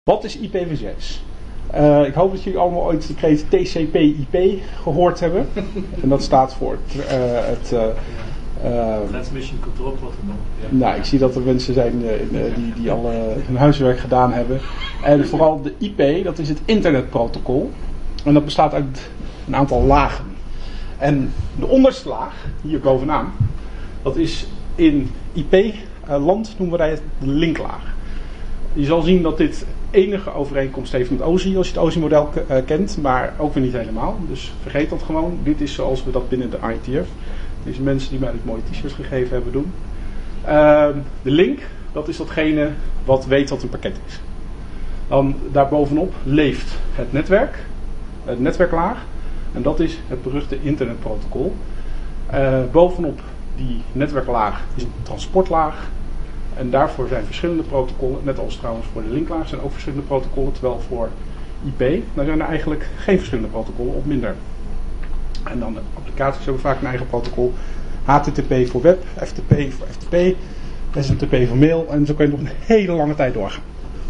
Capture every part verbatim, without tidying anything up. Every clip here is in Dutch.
Wat is I P v zes? Uh, ik hoop dat jullie allemaal ooit de kreet T C P I P gehoord hebben. En dat staat voor het... Uh, het uh, uh, Transmission Control Protocol. Ja. Nou, ik zie dat er mensen zijn uh, uh, die, die al uh, hun huiswerk gedaan hebben. En vooral de I P, dat is het internetprotocol. En dat bestaat uit een aantal lagen. En de onderste laag, hier bovenaan, dat is in I P-land noemen wij het de linklaag. Je zal zien dat dit enige overeenkomst heeft met O S I, als je het O S I-model k- uh, kent, maar ook weer niet helemaal. Dus vergeet dat gewoon. Dit is zoals we dat binnen de I T F, deze mensen die mij dit mooie t-shirts gegeven hebben, doen. Uh, de link, dat is datgene wat weet wat een pakket is. Dan daarbovenop leeft het netwerk, het netwerklaag. En dat is het beruchte internetprotocol. Uh, bovenop die netwerklaag is een transportlaag. En daarvoor zijn verschillende protocollen, net als trouwens voor de linklaag zijn ook verschillende protocollen, terwijl voor I P, daar zijn er eigenlijk geen verschillende protocollen, of minder. En dan de applicaties hebben vaak een eigen protocol. H T T P voor web, F T P voor F T P, S M T P voor mail, en zo kun je nog een hele lange tijd doorgaan.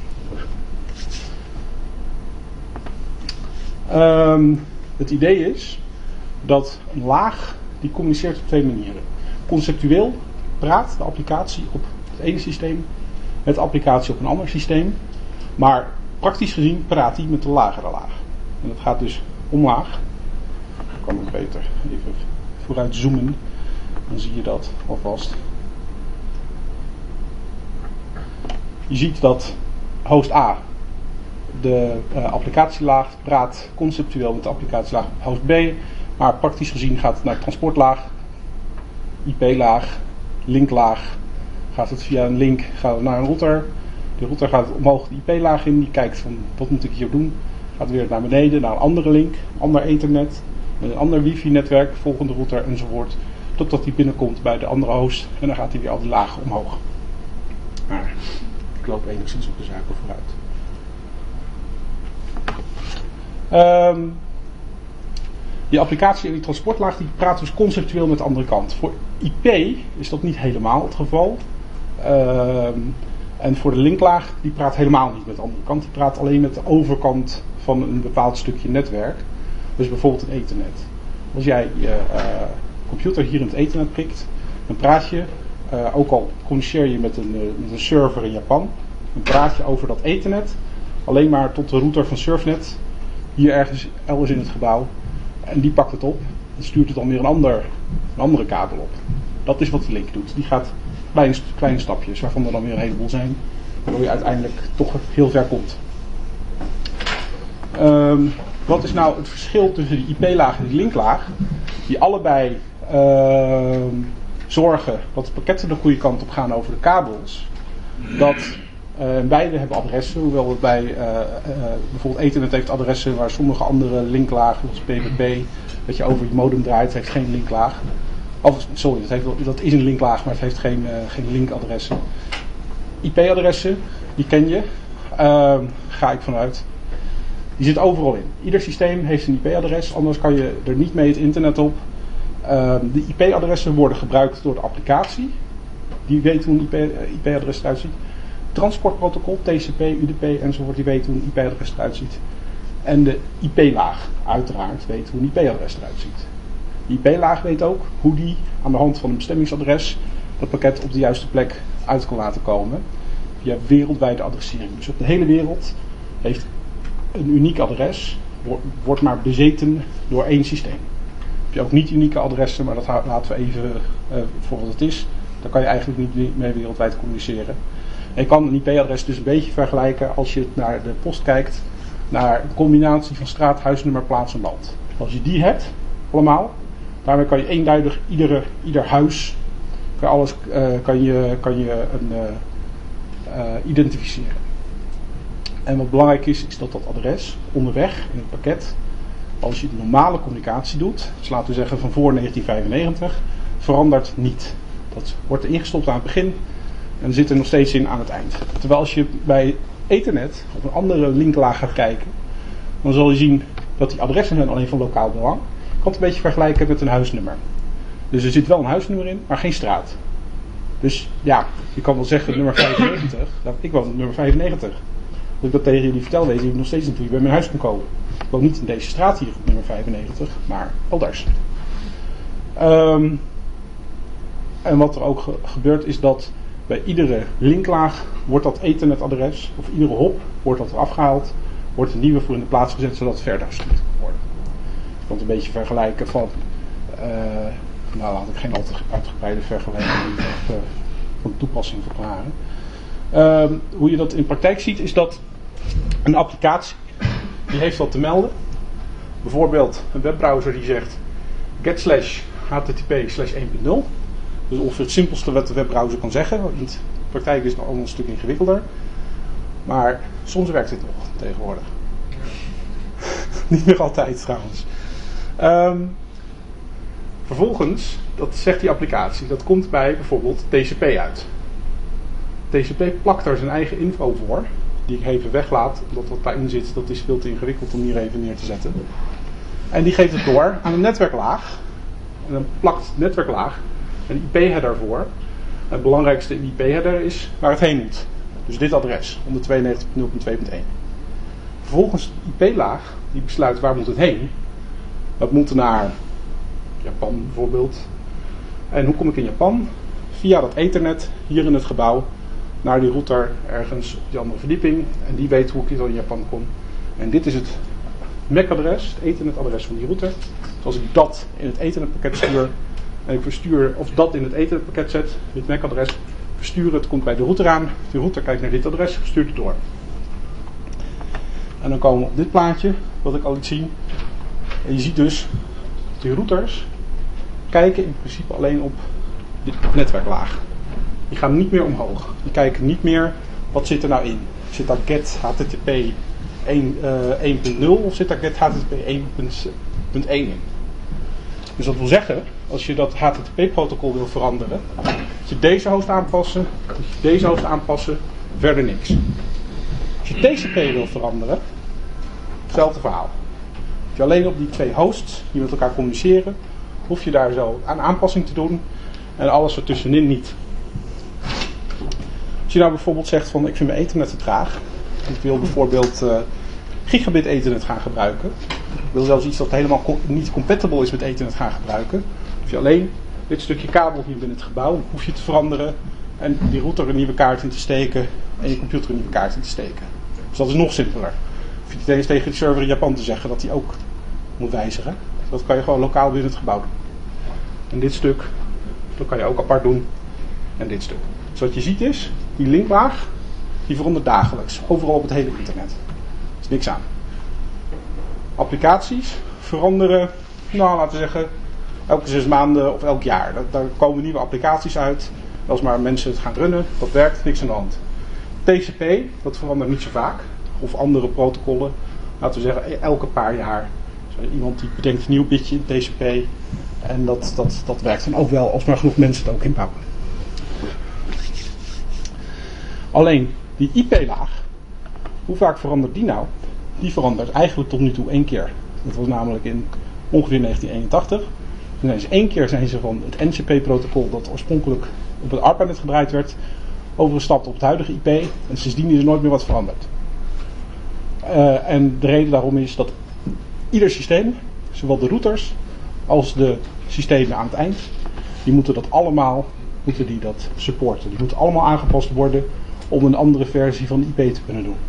Um, het idee is dat een laag die communiceert op twee manieren. Conceptueel praat de applicatie op het ene systeem met de applicatie op een ander systeem. Maar praktisch gezien praat hij met de lagere laag. En dat gaat dus omlaag. Ik kan het beter even vooruit zoomen. Dan zie je dat alvast. Je ziet dat host A, de uh, applicatielaag, praat conceptueel met de applicatielaag op host B. Maar praktisch gezien gaat het naar transportlaag, I P-laag, linklaag. Gaat het via een link gaat het naar een router. De router gaat omhoog de I P-laag in. Die kijkt van wat moet ik hier doen. Gaat weer naar beneden naar een andere link. Een ander ethernet. Met een ander wifi-netwerk. Volgende router enzovoort. Totdat hij binnenkomt bij de andere host. En dan gaat hij weer al die lagen omhoog. Maar ik loop enigszins op de zaken vooruit. Um, die applicatie en die transportlaag die praat dus conceptueel met de andere kant. Voor I P is dat niet helemaal het geval. Um, en voor de linklaag, die praat helemaal niet met de andere kant. Die praat alleen met de overkant van een bepaald stukje netwerk. Dus bijvoorbeeld een ethernet. Als jij je uh, computer hier in het ethernet prikt, dan praat je, uh, ook al communiceer je met een, uh, met een server in Japan, dan praat je over dat ethernet alleen maar tot de router van Surfnet, hier ergens elders in het gebouw. En die pakt het op en stuurt het dan weer een, ander, een andere kabel op. Dat is wat de link doet. Die gaat kleine, kleine stapjes, waarvan er dan weer een heleboel zijn, waardoor je uiteindelijk toch heel ver komt. Um, wat is nou het verschil tussen de I P-laag en de linklaag? Die allebei uh, zorgen dat de pakketten de goede kant op gaan over de kabels. Dat uh, beide hebben adressen, hoewel het bij uh, uh, bijvoorbeeld Ethernet heeft adressen waar sommige andere linklagen, zoals P B P, dat je over je modem draait, heeft geen linklaag. Of, sorry, dat, heeft, dat is een linklaag, maar het heeft geen, uh, geen linkadressen. I P-adressen, die ken je, uh, ga ik vanuit. Die zit overal in. Ieder systeem heeft een I P-adres, anders kan je er niet mee het internet op. Uh, de I P-adressen worden gebruikt door de applicatie. Die weet hoe een I P-adres eruit ziet. Transportprotocol, T C P, U D P enzovoort, die weet hoe een I P-adres eruit ziet. En de I P-laag, uiteraard, weet hoe een I P-adres eruit ziet. De I P-laag weet ook hoe die aan de hand van een bestemmingsadres dat pakket op de juiste plek uit kan laten komen. Via wereldwijde adressering. Dus op de hele wereld heeft een uniek adres, wordt maar bezeten door één systeem. Heb je ook niet unieke adressen, maar dat laten we even uh, voor wat het is. Daar kan je eigenlijk niet mee wereldwijd communiceren. En je kan een I P-adres dus een beetje vergelijken als je naar de post kijkt, naar een combinatie van straat, huisnummer, plaats en land. Als je die hebt, allemaal, daarmee kan je eenduidig iedere, ieder huis, kan je, alles, uh, kan je, kan je een, uh, uh, identificeren. En wat belangrijk is, is dat dat adres onderweg in het pakket, als je normale communicatie doet, dus laten we zeggen van voor negentien vijfennegentig, verandert niet. Dat wordt ingestopt aan het begin en zit er nog steeds in aan het eind. Terwijl als je bij Ethernet op een andere linklaag gaat kijken, dan zal je zien dat die adressen zijn alleen van lokaal belang. Je kan het een beetje vergelijken met een huisnummer. Dus er zit wel een huisnummer in, maar geen straat. Dus ja, je kan wel zeggen nummer vijfennegentig. Nou, ik woon op nummer vijfennegentig. Dat ik dat tegen jullie vertel, weet je nog steeds niet hoe je bij mijn huis kan komen. Ik woon niet in deze straat hier op nummer vijfennegentig, maar elders. Um, en wat er ook ge- gebeurt is dat bij iedere linklaag wordt dat ethernetadres, of iedere hop wordt dat eraf gehaald, wordt een nieuwe voor in de plaats gezet zodat het verder gestuurd kan worden. Je kan het een beetje vergelijken van, uh, nou laat ik geen al te uitgebreide vergelijking uh, van toepassing verklaren. Uh, hoe je dat in praktijk ziet is dat een applicatie, die heeft wat te melden. Bijvoorbeeld een webbrowser die zegt get slash http slash één punt nul. Dus ongeveer het simpelste wat de webbrowser kan zeggen. In de praktijk is het allemaal een stuk ingewikkelder. Maar soms werkt dit nog tegenwoordig. Niet meer altijd trouwens. Um, vervolgens, dat zegt die applicatie, dat komt bij bijvoorbeeld T C P uit. T C P plakt daar zijn eigen info voor, die ik even weglaat, omdat wat daarin zit, dat is veel te ingewikkeld om hier even neer te zetten. En die geeft het door aan een netwerklaag. En dan plakt de netwerklaag een I P-header voor. Het belangrijkste in die I P-header is waar het heen moet. Dus dit adres, honderdtweeënnegentig punt nul punt twee punt één. Vervolgens de I P-laag, die besluit waar moet het heen. Dat moet naar Japan bijvoorbeeld. En hoe kom ik in Japan? Via dat ethernet, hier in het gebouw, naar die router ergens op die andere verdieping. En die weet hoe ik in Japan kom. En dit is het M A C-adres, het ethernetadres van die router. Dus als ik dat in het ethernetpakket stuur, en ik verstuur, of dat in het ethernetpakket zet, dit M A C-adres, verstuur het, komt bij de router aan. De router kijkt naar dit adres, stuurt het door. En dan komen we op dit plaatje, wat ik al liet zien. En je ziet dus, die routers kijken in principe alleen op de netwerklaag. Die gaan niet meer omhoog. Die kijken niet meer, wat zit er nou in? Zit daar get H T T P één punt nul of zit daar get H T T P één punt één in? Dus dat wil zeggen, als je dat H T T P-protocol wil veranderen, moet je deze host aanpassen, moet je deze host aanpassen, verder niks. Als je T C P wil veranderen, hetzelfde verhaal. Als je alleen op die twee hosts die met elkaar communiceren, hoef je daar zo aan aanpassing te doen en alles ertussenin niet. Als je nou bijvoorbeeld zegt van ik vind mijn ethernet te traag, ik wil bijvoorbeeld uh, gigabit ethernet gaan gebruiken, ik wil zelfs iets dat helemaal co- niet compatible is met ethernet gaan gebruiken, hoef je alleen dit stukje kabel hier binnen het gebouw hoef je te veranderen en die router een nieuwe kaart in te steken en je computer een nieuwe kaart in te steken. Dus dat is nog simpeler. Hoef je niet eens tegen de server in Japan te zeggen dat die ook moet wijzigen. Dat kan je gewoon lokaal binnen het gebouw doen. En dit stuk, dat kan je ook apart doen. En dit stuk. Dus wat je ziet is, die linklaag, die verandert dagelijks. Overal op het hele internet. Er is niks aan. Applicaties veranderen, nou laten we zeggen, elke zes maanden of elk jaar. Daar, daar komen nieuwe applicaties uit. Als maar mensen het gaan runnen, dat werkt, niks aan de hand. T C P, dat verandert niet zo vaak. Of andere protocollen, laten we zeggen, elke paar jaar. Dus iemand die bedenkt een nieuw bitje in T C P. En dat, dat, dat werkt dan ook wel, als maar genoeg mensen het ook inbouwen. Alleen, die I P-laag, hoe vaak verandert die nou? Die verandert eigenlijk tot nu toe één keer. Dat was namelijk in ongeveer negentien eenentachtig. Toen zijn ze één keer zijn ze van het N C P-protocol, dat oorspronkelijk op het ARPANET gedraaid werd, overgestapt op het huidige I P. En sindsdien is er nooit meer wat veranderd. Uh, en de reden daarom is dat ieder systeem, zowel de routers als de systemen aan het eind, die moeten dat allemaal moeten die dat supporten. Die moeten allemaal aangepast worden om een andere versie van I P te kunnen doen.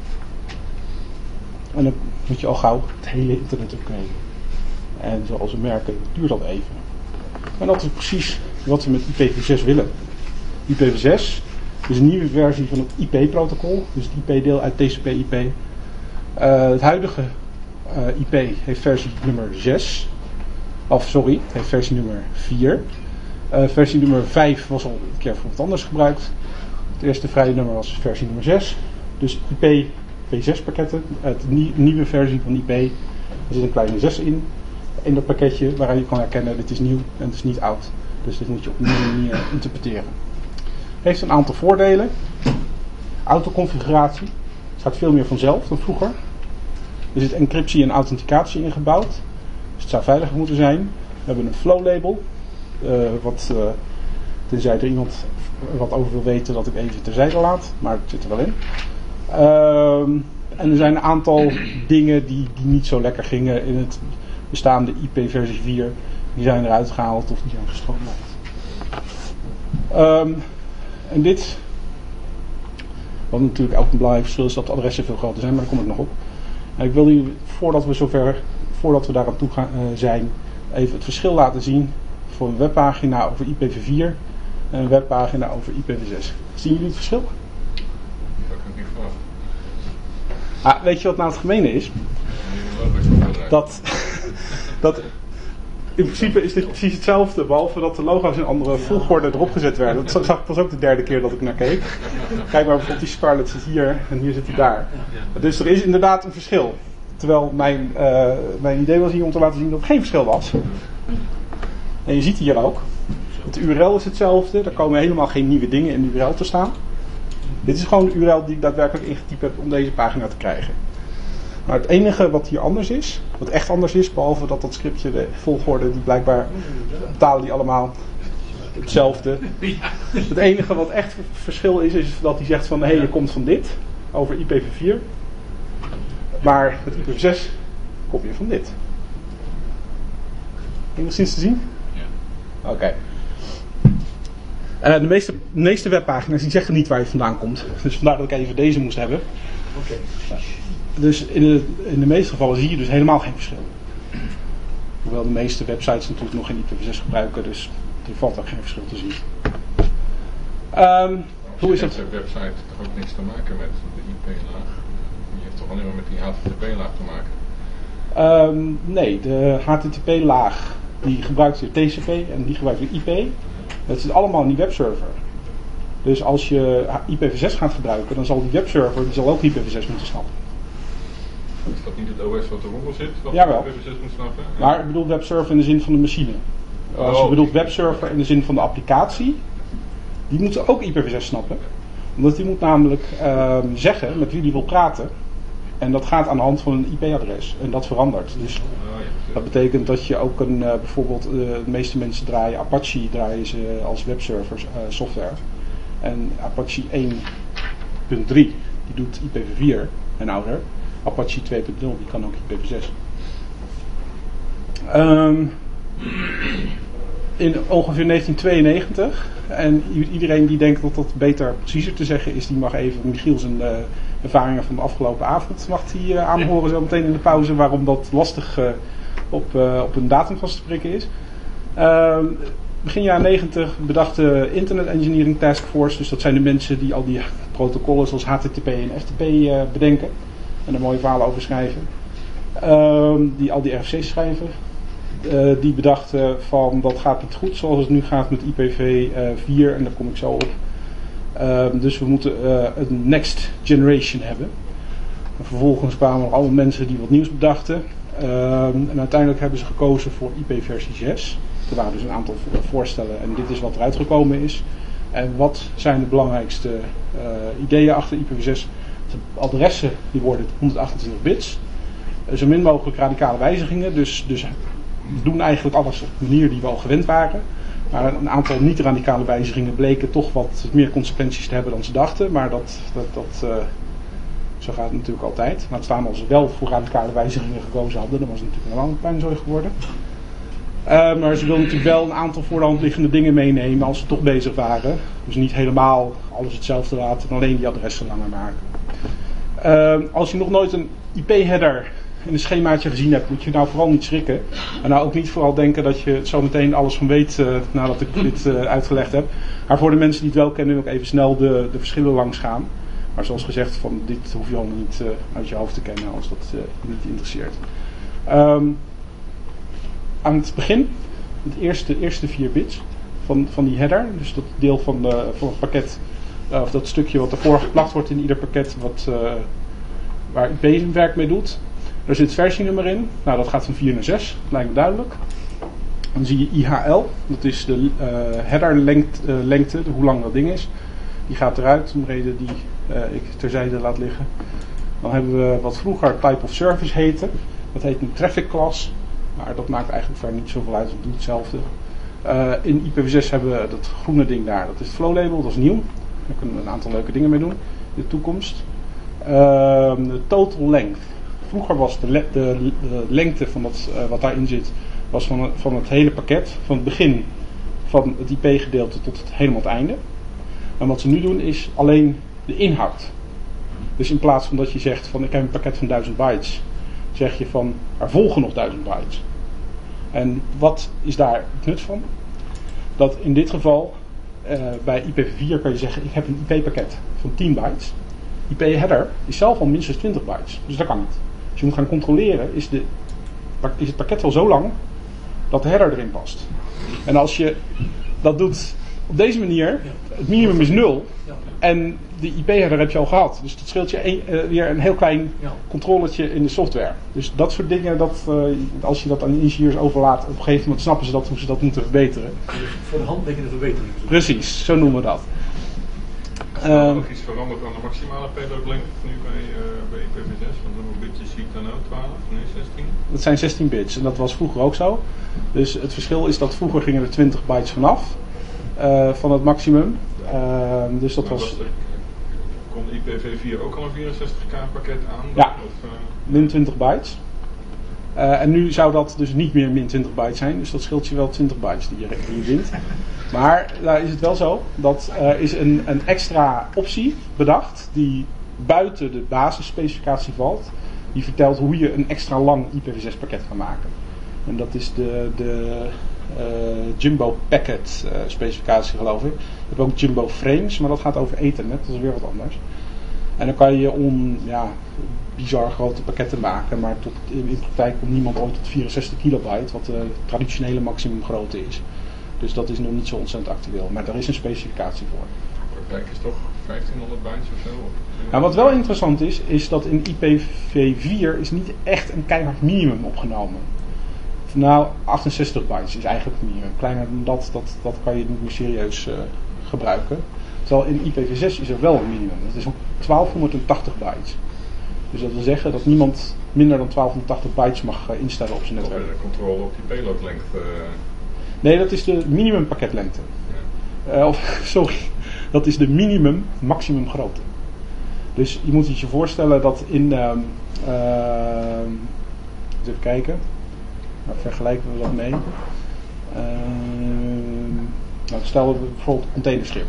En dan moet je al gauw het hele internet upgraden. En zoals we merken, duurt dat even. En dat is precies wat we met I P v zes willen. I P v zes is een nieuwe versie van het I P-protocol. Dus het I P-deel uit T C P I P. Uh, het huidige uh, I P heeft versie nummer zes. Of sorry, het heeft versie nummer vier. Uh, versie nummer vijf was al een keer voor wat anders gebruikt. Het eerste vrije nummer was versie nummer zes. Dus I P v zes pakketten, het nie- nieuwe versie van I P. Er zit een kleine zes in. In dat pakketje waaraan je kan herkennen dit is nieuw en het is niet oud. Dus dit moet je op een nieuwe manier interpreteren. Het heeft een aantal voordelen. Autoconfiguratie. Het gaat veel meer vanzelf dan vroeger. Er zit encryptie en authenticatie ingebouwd. Dus het zou veiliger moeten zijn. We hebben een flow label. Uh, wat, uh, tenzij er iemand wat over wil weten dat ik even terzijde laat. Maar het zit er wel in. Um, en er zijn een aantal dingen die, die niet zo lekker gingen in het bestaande I P versie vier. Die zijn eruit gehaald of die zijn gestroomlijnd. Um, en dit, wat natuurlijk ook een belangrijk verschil is, dat de adressen veel groter zijn, maar daar kom ik nog op. En ik wil jullie, voordat we zover, voordat we daar aan toe gaan, uh, zijn, even het verschil laten zien voor een webpagina over I P v vier en een webpagina over I P v zes. Zien jullie het verschil? Dat kan ik niet verwachten. Ah, weet je wat nou het gemene is? Dat, dat in principe is dit precies hetzelfde, behalve dat de logo's in andere volgorde erop gezet werden. Dat zag ik pas ook de derde keer dat ik naar keek. Kijk maar, bijvoorbeeld die Scarlett zit hier en hier zit hij daar. Dus er is inderdaad een verschil. Terwijl mijn, uh, mijn idee was hier om te laten zien dat er geen verschil was. En je ziet hier ook. Het U R L is hetzelfde, er komen helemaal geen nieuwe dingen in de U R L te staan. Dit is gewoon de U R L die ik daadwerkelijk ingetypt heb om deze pagina te krijgen. Maar het enige wat hier anders is, wat echt anders is, behalve dat dat scriptje, de volgorde, die blijkbaar betalen die allemaal hetzelfde. Het enige wat echt verschil is, is dat hij zegt van hé, hey, je komt van dit, over I P v vier. Maar met I P v zes kom je van dit. Enigszins te zien? Ja. Oké. Okay. Uh, de, meeste, de meeste webpagina's die zeggen niet waar je vandaan komt. Dus vandaar dat ik even deze moest hebben. Oké. Okay. Dus in de, in de meeste gevallen zie je dus helemaal geen verschil. Hoewel de meeste websites natuurlijk nog geen I P v zes gebruiken, dus er valt ook geen verschil te zien. Um, hoe is het? De website heeft toch ook niks te maken met de I P-laag? Die heeft toch alleen maar met die H T T P-laag te maken? Um, nee, de H T T P-laag die gebruikt weer T C P en die gebruikt weer I P. Het zit allemaal in die webserver. Dus als je I P v zes gaat gebruiken, dan zal die webserver die zal ook I P v zes moeten snappen. Is dat niet het O S wat eronder zit? Wat Jawel. I P v zes moet snappen? Ja. Maar ik bedoel webserver in de zin van de machine. Als je Oh. bedoelt webserver in de zin van de applicatie, die moet ook I P v zes snappen. Omdat die moet namelijk uh, zeggen met wie die wil praten. En dat gaat aan de hand van een I P-adres. En dat verandert. Dus Oh, ja. dat betekent dat je ook een, uh, bijvoorbeeld, uh, de meeste mensen draaien Apache draaien ze als webserver uh, software. En Apache één punt drie die doet I P v vier en ouder. Apache twee punt nul die kan ook I P v zes. Um, in ongeveer negentien tweeënnegentig, en iedereen die denkt dat dat beter preciezer te zeggen is, die mag even Michiel zijn uh, ervaringen van de afgelopen avond mag die, uh, aanhoren zo meteen in de pauze, waarom dat lastig uh, op, uh, op een datum vast te prikken is. Uh, begin jaren negentig bedacht de Internet Engineering Task Force, dus dat zijn de mensen die al die protocollen zoals H T T P en F T P uh, bedenken en er mooie verhalen over schrijven, uh, die al die R F C's schrijven. Uh, die bedachten van dat gaat niet goed zoals het nu gaat met I P v vier en daar kom ik zo op. Uh, dus we moeten uh, een next generation hebben. En vervolgens kwamen er allemaal mensen die wat nieuws bedachten. Uh, en uiteindelijk hebben ze gekozen voor I P versie zes. Er waren dus een aantal voorstellen en dit is wat eruit gekomen is. En wat zijn de belangrijkste uh, ideeën achter I P v zes? De adressen die worden honderdachtentwintig bits. Uh, zo min mogelijk radicale wijzigingen. Dus, dus we doen eigenlijk alles op de manier die we al gewend waren. Maar een aantal niet-radicale wijzigingen bleken toch wat meer consequenties te hebben dan ze dachten. Maar dat, dat, dat, uh, zo gaat het natuurlijk altijd. Laat staan als ze wel voor radicale wijzigingen gekozen hadden, dan was het natuurlijk helemaal een puinzooi geworden. Uh, maar ze wilden natuurlijk wel een aantal voor de hand liggende dingen meenemen als ze toch bezig waren. Dus niet helemaal alles hetzelfde laten en alleen die adressen langer maken. Uh, als je nog nooit een I P-header in een schemaatje gezien hebt, moet je nou vooral niet schrikken. En nou ook niet vooral denken dat je zo meteen alles van weet uh, nadat ik dit uh, uitgelegd heb. Maar voor de mensen die het wel kennen, wil ik even snel de, de verschillen langs gaan. Maar zoals gezegd, van dit hoef je allemaal niet uh, uit je hoofd te kennen als dat uh, je niet interesseert. Um, aan het begin, het eerste, eerste vier bits van, van die header, dus dat deel van, de, van het pakket, uh, of dat stukje wat ervoor geplakt wordt in ieder pakket wat, uh, waar I P zijn werk mee doet. Er zit het versienummer in. Nou, dat gaat van vier naar zes. Lijkt me duidelijk. Dan zie je I H L. Dat is de uh, headerlengte, uh, lengte, hoe lang dat ding is. Die gaat eruit, om reden die uh, ik terzijde laat liggen. Dan hebben we wat vroeger type of service heette. Dat heet nu traffic class. Maar dat maakt eigenlijk verder niet zoveel uit. Het doet hetzelfde. Uh, in I P v zes hebben we dat groene ding daar. Dat is het flow label. Dat is nieuw. Daar kunnen we een aantal leuke dingen mee doen in de toekomst. Uh, de total length. Vroeger was de, le- de, de lengte van dat, uh, wat daarin zit, was van, van het hele pakket, van het begin van het I P-gedeelte tot het, helemaal het einde. En wat ze nu doen is alleen de inhoud. Dus in plaats van dat je zegt van ik heb een pakket van duizend bytes, zeg je van er volgen nog duizend bytes. En wat is daar het nut van? Dat in dit geval, uh, bij I P v vier kan je zeggen ik heb een I P-pakket van tien bytes. I P-header is zelf al minstens twintig bytes, dus dat kan niet. Als je moet gaan controleren is, de, is het pakket wel zo lang dat de header erin past. En als je dat doet op deze manier, het minimum is nul en de I P-header heb je al gehad. Dus dat scheelt je een, uh, weer een heel klein controletje in de software. Dus dat soort dingen, dat, uh, als je dat aan de ingenieurs overlaat, op een gegeven moment snappen ze dat, hoe ze dat moeten verbeteren. Voor de hand liggende verbetering. Precies, zo noemen we dat. Is er uh, nog iets veranderd aan de maximale payload length nu bij, uh, bij I P v zes? Want hoeveel bitjes zie ik dan ook? twaalf? Nee, zestien? Dat zijn zestien bits en dat was vroeger ook zo. Dus het verschil is dat vroeger gingen er twintig bytes vanaf uh, van het maximum. Uh, dus dat maar was... was er, kon I P v vier ook al een vierenzestig k pakket aan? Ja, of, uh... min twintig bytes. Uh, en nu zou dat dus niet meer min twintig bytes zijn. Dus dat scheelt je wel twintig bytes die je, die je wint. Maar daar is het wel zo. Dat er uh, is een, een extra optie bedacht. Die buiten de basisspecificatie valt. Die vertelt hoe je een extra lang I P v zes pakket kan maken. En dat is de, de uh, Jumbo Packet uh, specificatie geloof ik. Je hebt ook Jumbo Frames. Maar dat gaat over Ethernet. Dat is weer wat anders. En dan kan je on, ja, bizar grote pakketten maken, maar tot, in, in praktijk komt niemand ooit tot vierenzestig kilobyte, wat de traditionele maximumgrootte is. Dus dat is nog niet zo ontzettend actueel, maar daar is een specificatie voor. De praktijk is toch vijftienhonderd bytes of zo? Nou, wat wel interessant is, is dat in I P v vier is niet echt een keihard minimum opgenomen. Nou, achtenzestig bytes is eigenlijk het minimum. Kleiner dan dat, dat, dat kan je niet meer serieus uh, gebruiken. Terwijl in I P v zes is er wel een minimum. Dat is ook twaalfhonderdtachtig bytes. Dus dat wil zeggen dat niemand minder dan twaalfhonderdtachtig bytes mag uh, instellen op zijn netwerk. De controle op die payload length. Uh... Nee, dat is de minimum pakketlengte. Ja. Uh, of, sorry, dat is de minimum maximum grootte. Dus je moet je voorstellen dat in... Uh, uh, even kijken. Nou, vergelijken we dat mee. Uh, nou, stel we bijvoorbeeld een containerschip.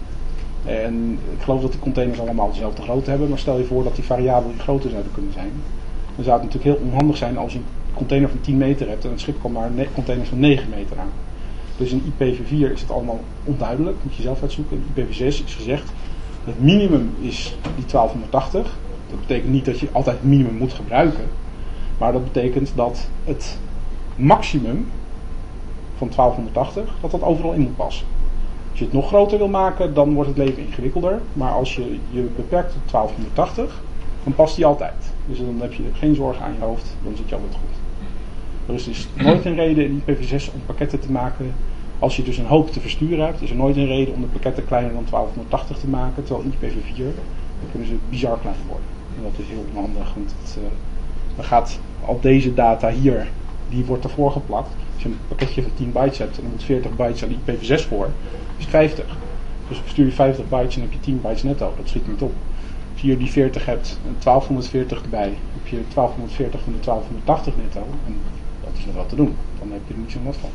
En ik geloof dat die containers allemaal dezelfde grootte hebben, maar stel je voor dat die variabelen groter zouden kunnen zijn. Dan zou het natuurlijk heel onhandig zijn als je een container van tien meter hebt en het schip kan maar ne- containers van negen meter aan. Dus in I P v vier is het allemaal onduidelijk, moet je zelf uitzoeken. In I P v zes is gezegd, het minimum is die twaalfhonderdtachtig. Dat betekent niet dat je altijd het minimum moet gebruiken, maar dat betekent dat het maximum van twaalfhonderdtachtig, dat dat overal in moet passen. Als je het nog groter wil maken, dan wordt het leven ingewikkelder. Maar als je je beperkt tot twaalfhonderdtachtig, dan past die altijd. Dus dan heb je geen zorgen aan je hoofd, dan zit je altijd goed. Er is dus nooit een reden in I P v zes om pakketten te maken. Als je dus een hoop te versturen hebt, is er nooit een reden om de pakketten kleiner dan twaalfhonderdtachtig te maken. Terwijl in I P v vier, dan kunnen ze bizar klein worden. En dat is heel onhandig, want het, uh, dan gaat al deze data hier, die wordt ervoor geplakt. Als je een pakketje van tien bytes hebt en er moet veertig bytes aan I P v zes voor, is het vijftig. Dus stuur je vijftig bytes en dan heb je tien bytes netto. Dat schiet niet op. Als je hier die veertig hebt en twaalfhonderdveertig erbij, heb je twaalfhonderdveertig van de twaalfhonderdtachtig netto. En dat is nog wel te doen. Dan heb je er niet zo wat van.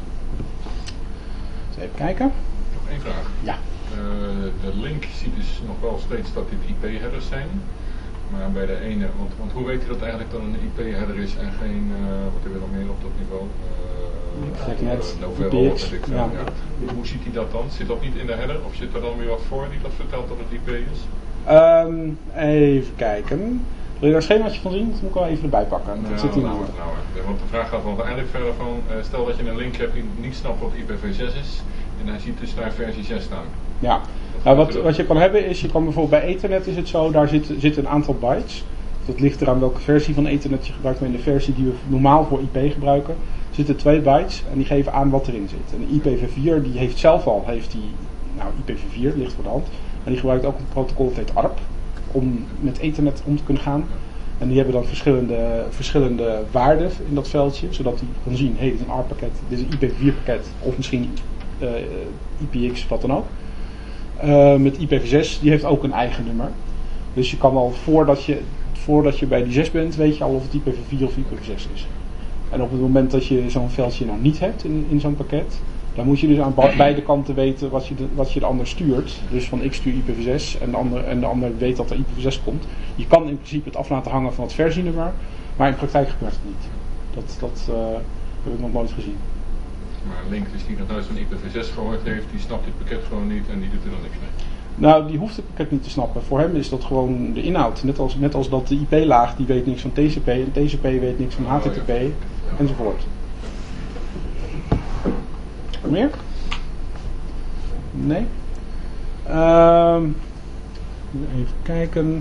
Dus even kijken. Nog één vraag. Ja. Uh, de link ziet dus nog wel steeds dat dit I P-headers zijn. Maar bij de ene, want, want hoe weet je dat eigenlijk dan een I P-header is en geen, uh, wat hebben we nog meer op dat niveau? Uh, net, uh, Novell, I P X, weet ik veel. ja. Ja. Hoe ziet hij dat dan? Zit dat niet in de header? Of zit er dan weer wat voor die dat vertelt dat het I P is? Um, even kijken. Wil je daar een schemaatje van zien? Dat moet ik wel even erbij pakken. Dat nou, zit hier nou, nou, nou, nou, want de vraag gaat dan eigenlijk verder van, uh, stel dat je een link hebt die niet snapt wat I P v zes is. En hij ziet dus daar versie zes staan. Ja, nou, wat, wat je kan hebben is, je kan bijvoorbeeld bij Ethernet is het zo, daar zit, zit een aantal bytes. Dat ligt eraan welke versie van Ethernet je gebruikt, maar in de versie die we normaal voor I P gebruiken, zitten twee bytes en die geven aan wat erin zit. En de I P v vier, die heeft zelf al, heeft die, nou I P v vier, ligt voor de hand, en die gebruikt ook een protocol dat heet A R P, om met Ethernet om te kunnen gaan. En die hebben dan verschillende, verschillende waarden in dat veldje, zodat die kan zien, hé, hey, dit is een A R P pakket, dit is een I P v vier pakket, of misschien uh, I P X, wat dan ook. Uh, met I P v zes, die heeft ook een eigen nummer. Dus je kan al voordat je, voordat je bij die zes bent, weet je al of het I P v vier of I P v zes is. En op het moment dat je zo'n veldje nou niet hebt in, in zo'n pakket, dan moet je dus aan beide kanten weten wat je, de, wat je de ander stuurt. Dus van ik stuur I P v zes en de, ander, en de ander weet dat er I P v zes komt. Je kan in principe het af laten hangen van het versienummer, maar in praktijk gebeurt het niet. Dat, dat uh, heb ik nog nooit gezien. Maar Link, dus die nog nooit zo'n I P v zes gehoord heeft, die snapt dit pakket gewoon niet en die doet er dan niks mee. Nou, die hoeft het pakket niet te snappen. Voor hem is dat gewoon de inhoud. Net als, net als dat de I P-laag, die weet niks van T C P en T C P weet niks van H T T P, oh, ja. enzovoort. Meer? Nee? Um, even kijken.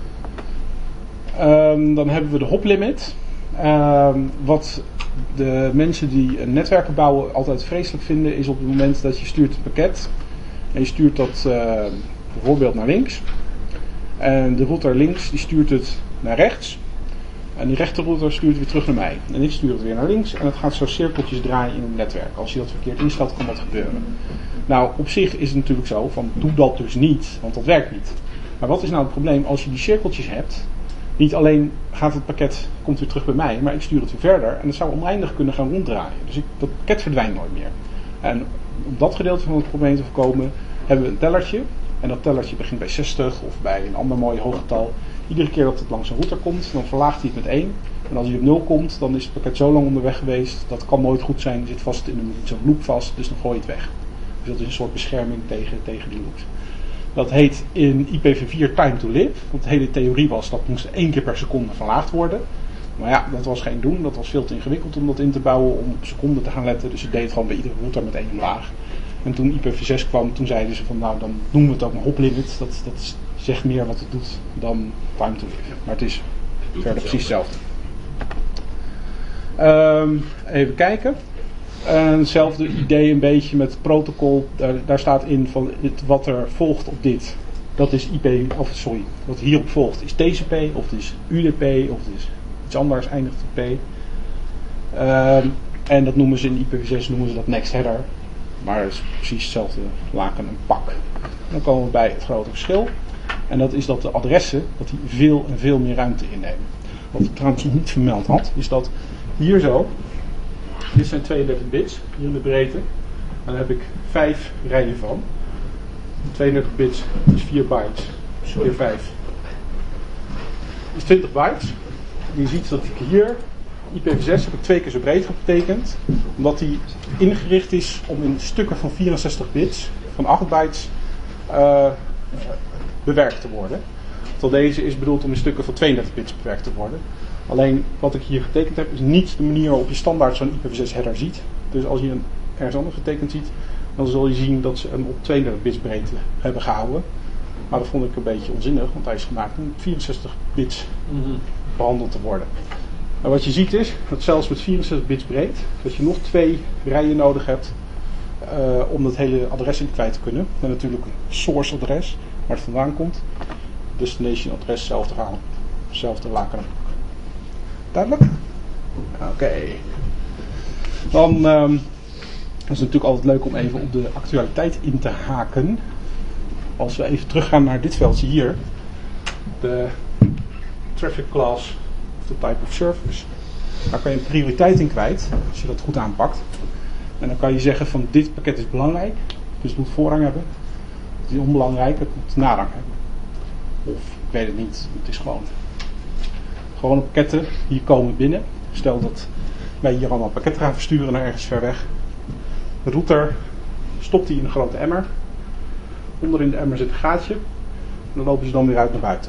Um, dan hebben we de hoplimit. Um, wat de mensen die netwerken bouwen altijd vreselijk vinden, is op het moment dat je stuurt een pakket. En je stuurt dat uh, bijvoorbeeld naar links. En de router links die stuurt het naar rechts. En die rechterrouter stuurt het weer terug naar mij. En ik stuur het weer naar links. En het gaat zo cirkeltjes draaien in het netwerk. Als je dat verkeerd instelt, kan dat gebeuren. Nou, op zich is het natuurlijk zo van doe dat dus niet, want dat werkt niet. Maar wat is nou het probleem als je die cirkeltjes hebt? Niet alleen gaat het pakket, komt weer terug bij mij, maar ik stuur het weer verder. En het zou oneindig kunnen gaan ronddraaien. Dus ik, dat pakket verdwijnt nooit meer. En om dat gedeelte van het probleem te voorkomen, hebben we een tellertje. En dat tellertje begint bij zestig of bij een ander mooi hoog getal. Iedere keer dat het langs een router komt, dan verlaagt hij het met één. En als hij op nul komt, dan is het pakket zo lang onderweg geweest. Dat kan nooit goed zijn. Die zit vast in een, zo'n loop vast, dus dan gooi je het weg. Dus dat is een soort bescherming tegen, tegen die loops. Dat heet in I P v vier time to live. Want de hele theorie was dat moest één keer per seconde verlaagd worden. Maar ja, dat was geen doen. Dat was veel te ingewikkeld om dat in te bouwen, om op seconden te gaan letten. Dus ze deed het gewoon bij iedere router met één laag. En toen I P v zes kwam, toen zeiden ze van nou, dan noemen we het ook maar hoplimit. Dat, dat zegt meer wat het doet dan time to live. Maar het is het verder precies hetzelfde. Um, even kijken. Uh, hetzelfde idee een beetje met het protocol. Daar, daar staat in van het, wat er volgt op dit. Dat is I P, of sorry, wat hierop volgt is T C P, of het is U D P, of het is iets anders eindigt op P. Um, en dat noemen ze in I P v zes noemen ze dat next header. Maar het is precies hetzelfde laken en pak. Dan komen we bij het grote verschil. En dat is dat de adressen dat die veel en veel meer ruimte innemen. Wat ik trouwens nog niet vermeld had, is dat hier zo. Dit zijn tweeëndertig bits, hier in de breedte. En daar heb ik vijf rijen van. tweeëndertig bits is vier bytes, keer vijf. is twintig bytes. Je ziet dat ik hier, I P v zes heb ik twee keer zo breed getekend. Omdat die ingericht is om in stukken van vierenzestig bits, van acht bytes, uh, bewerkt te worden. Terwijl deze is bedoeld om in stukken van tweeëndertig bits bewerkt te worden. Alleen wat ik hier getekend heb is niet de manier waarop je standaard zo'n I P v zes header ziet. Dus als je een ergens anders getekend ziet, dan zul je zien dat ze hem op tweeëndertig bits breedte hebben gehouden. Maar dat vond ik een beetje onzinnig, want hij is gemaakt om vierenzestig bits mm-hmm. behandeld te worden. En wat je ziet is, dat zelfs met vierenzestig bits breed, dat je nog twee rijen nodig hebt uh, om dat hele adres in kwijt te kunnen. En natuurlijk een source adres, waar het vandaan komt. Destination adres, hetzelfde verhaal. Hetzelfde laken. Duidelijk? Oké. Okay. Dan um, is het natuurlijk altijd leuk om even op de actualiteit in te haken. Als we even teruggaan naar dit veldje hier. De traffic class of the type of service. Daar kan je een prioriteit in kwijt, als je dat goed aanpakt. En dan kan je zeggen van dit pakket is belangrijk, dus het moet voorrang hebben. Het is onbelangrijk, het moet narang hebben. Of, ik weet het niet, het is gewoon. Gewone pakketten, hier komen binnen. Stel dat wij hier allemaal pakketten gaan versturen naar ergens ver weg. De router stopt die in een grote emmer. Onder in de emmer zit een gaatje. En dan lopen ze dan weer uit naar buiten.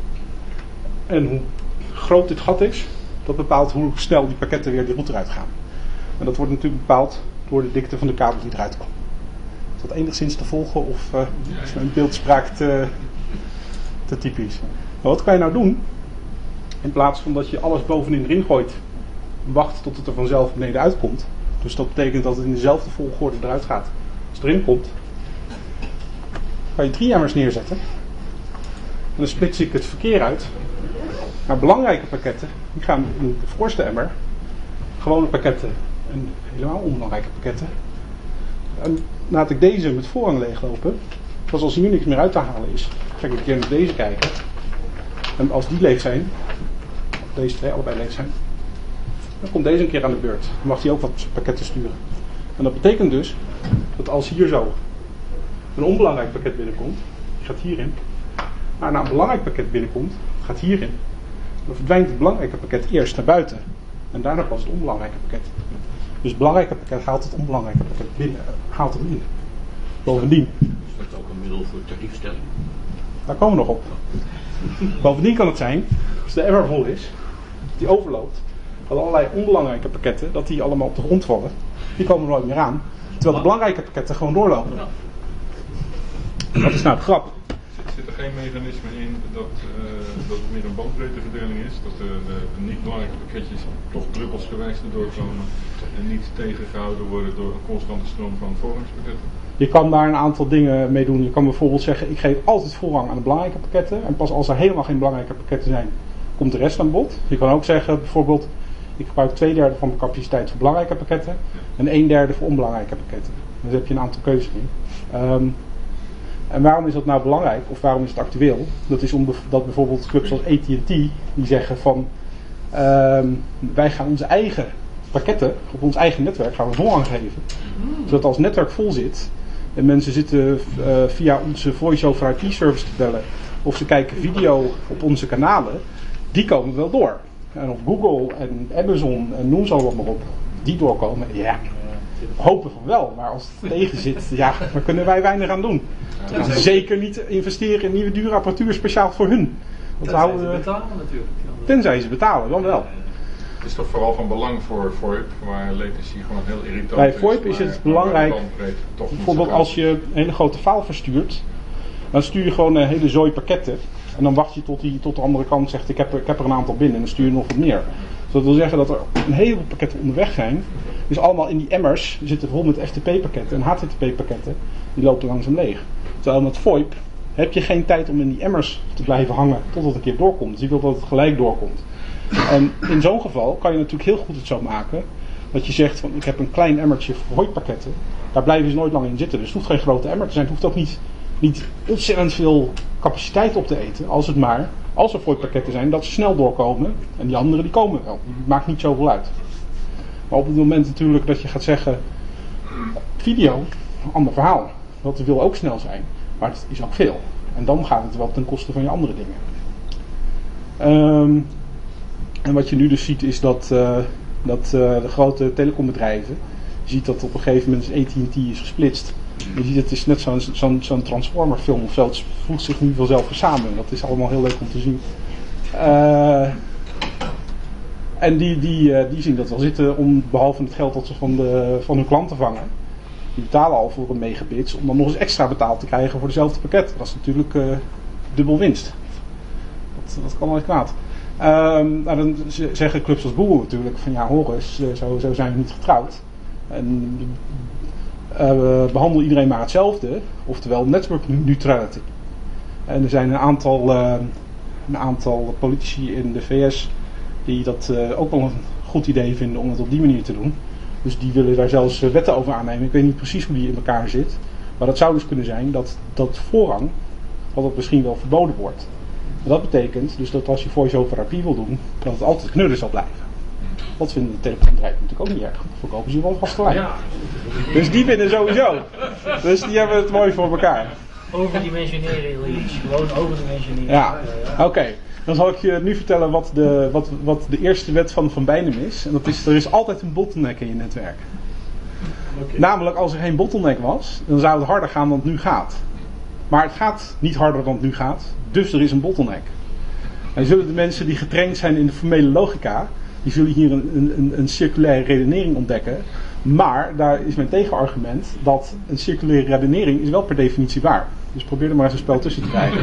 En hoe groot dit gat is, dat bepaalt hoe snel die pakketten weer die router uitgaan. En dat wordt natuurlijk bepaald door de dikte van de kabel die eruit komt. Is dat enigszins te volgen of uh, is mijn beeldspraak te, te typisch? Maar wat kan je nou doen? In plaats van dat je alles bovenin erin gooit, wacht tot het er vanzelf beneden uitkomt. Dus dat betekent dat het in dezelfde volgorde eruit gaat als het erin komt. Kan je drie emmers neerzetten. En dan splits ik het verkeer uit. Maar belangrijke pakketten, die gaan in de voorste emmer. Gewone pakketten en helemaal onbelangrijke pakketten. En laat ik deze met voorrang leeglopen. Pas als hier niks meer uit te halen is, ga ik een keer naar deze kijken. En als die leeg zijn, deze twee allebei leeg zijn, dan komt deze een keer aan de beurt. Dan mag hij ook wat pakketten sturen. En dat betekent dus dat als hier zo een onbelangrijk pakket binnenkomt, die gaat hierin, maar na een belangrijk pakket binnenkomt, gaat hierin, dan verdwijnt het belangrijke pakket eerst naar buiten. En daarna pas het onbelangrijke pakket. Dus het belangrijke pakket haalt het onbelangrijke pakket binnen, haalt het in. Bovendien. Is dat ook een middel voor tariefstelling? Daar komen we nog op. Bovendien kan het zijn, als de emmer vol is, die overloopt, dat allerlei onbelangrijke pakketten, dat die allemaal op de grond vallen. Die komen er nooit meer aan. Terwijl de belangrijke pakketten gewoon doorlopen. Dat is nou de grap. Zit er geen mechanisme in dat, uh, dat het meer een bandbreedteverdeling is? Dat de, de, de niet belangrijke pakketjes toch druppelsgewijs erdoor komen en niet tegengehouden worden door een constante stroom van voorrangspakketten? Je kan daar een aantal dingen mee doen. Je kan bijvoorbeeld zeggen, ik geef altijd voorrang aan de belangrijke pakketten. En pas als er helemaal geen belangrijke pakketten zijn, komt de rest aan bod. Je kan ook zeggen, bijvoorbeeld, ik gebruik twee derde van mijn capaciteit voor belangrijke pakketten en een derde voor onbelangrijke pakketten. Dus heb je een aantal keuzes in. Um, en waarom is dat nou belangrijk, of waarom is het actueel? Dat is omdat bijvoorbeeld clubs als A T en T, die zeggen van, um, wij gaan onze eigen pakketten, op ons eigen netwerk, gaan we voorrang geven. Zodat als het netwerk vol zit, en mensen zitten uh, via onze voice-over I P-service te bellen, of ze kijken video op onze kanalen, die komen wel door. En op Google en Amazon en noem ze allemaal maar op, die doorkomen, ja, hopen van wel. Maar als het tegen zit, ja, dan kunnen wij weinig aan doen. We gaan zeker niet investeren in nieuwe dure apparatuur speciaal voor hun. Want tenzij we ze betalen natuurlijk. Tenzij ze betalen, dan wel. Het is toch vooral van belang voor VoIP, waar latency gewoon heel irritant Bij is. Bij VoIP is het belangrijk, bijvoorbeeld als je een hele grote file verstuurt, dan stuur je gewoon een hele zooi pakketten. En dan wacht je tot, die, tot de andere kant zegt, ik heb, er, ik heb er een aantal binnen en dan stuur je nog wat meer. Dus dat wil zeggen dat er een heleboel pakketten onderweg zijn. Dus allemaal in die emmers zitten vol met F T P-pakketten en H T T P-pakketten. Die lopen langzaam leeg. Terwijl met VoIP heb je geen tijd om in die emmers te blijven hangen tot het een keer doorkomt. Dus je wilt dat het gelijk doorkomt. En in zo'n geval kan je natuurlijk heel goed het zo maken dat je zegt van ik heb een klein emmertje VoIP-pakketten. Daar blijven ze nooit lang in zitten. Dus het hoeft geen grote emmer te zijn. Het hoeft ook niet, niet ontzettend veel capaciteit op te eten. Als het maar, als er VoIP-pakketten zijn, dat ze snel doorkomen. En die anderen die komen wel. Die maakt niet zoveel uit. Maar op het moment natuurlijk dat je gaat zeggen video, een ander verhaal. Dat wil ook snel zijn. Maar het is ook veel. En dan gaat het wel ten koste van je andere dingen. Um, en wat je nu dus ziet is dat, uh, dat uh, de grote telecombedrijven, je ziet dat op een gegeven moment A T en T is gesplitst. Je ziet het is net zo'n, zo'n, zo'n Transformer-film of zo. Het voegt zich nu vanzelf weer samen. Dat is allemaal heel leuk om te zien. Uh, en die, die, uh, die zien dat wel zitten om, behalve het geld dat ze van, de, van hun klanten vangen. Die betalen al voor een megabits om dan nog eens extra betaald te krijgen voor dezelfde pakket. Dat is natuurlijk uh, dubbel winst. Dat, dat kan wel eens kwaad. Um, nou, dan zeggen clubs als Google natuurlijk van ja hoor eens, zo, zo zijn we niet getrouwd. En uh, behandel iedereen maar hetzelfde, oftewel network neutrality. En er zijn een aantal, uh, een aantal politici in de V S die dat uh, ook wel een goed idee vinden om het op die manier te doen. Dus die willen daar zelfs uh, wetten over aannemen. Ik weet niet precies hoe die in elkaar zit. Maar dat zou dus kunnen zijn dat, dat voorrang, dat het misschien wel verboden wordt. En dat betekent dus dat als je voice-over I P wil doen, dat het altijd knudden zal blijven. Dat vinden de telecombedrijven natuurlijk ook niet erg. Dan verkopen ze wel vast gelijk. Ja. Dus die winnen sowieso. Dus die hebben het mooi voor elkaar. Overdimensioneren, Elias. Gewoon overdimensioneren. Ja, oké. Okay. Dan zal ik je nu vertellen wat de, wat, wat de eerste wet van Van Beinum is. En dat is, er is altijd een bottleneck in je netwerk. Okay. Namelijk, als er geen bottleneck was, dan zou het harder gaan dan het nu gaat. Maar het gaat niet harder dan het nu gaat. Dus er is een bottleneck. En zullen de mensen die getraind zijn in de formele logica, die zullen hier een, een, een circulaire redenering ontdekken. Maar daar is mijn tegenargument dat een circulaire redenering is wel per definitie waar. Dus probeer er maar eens een spel tussen te krijgen.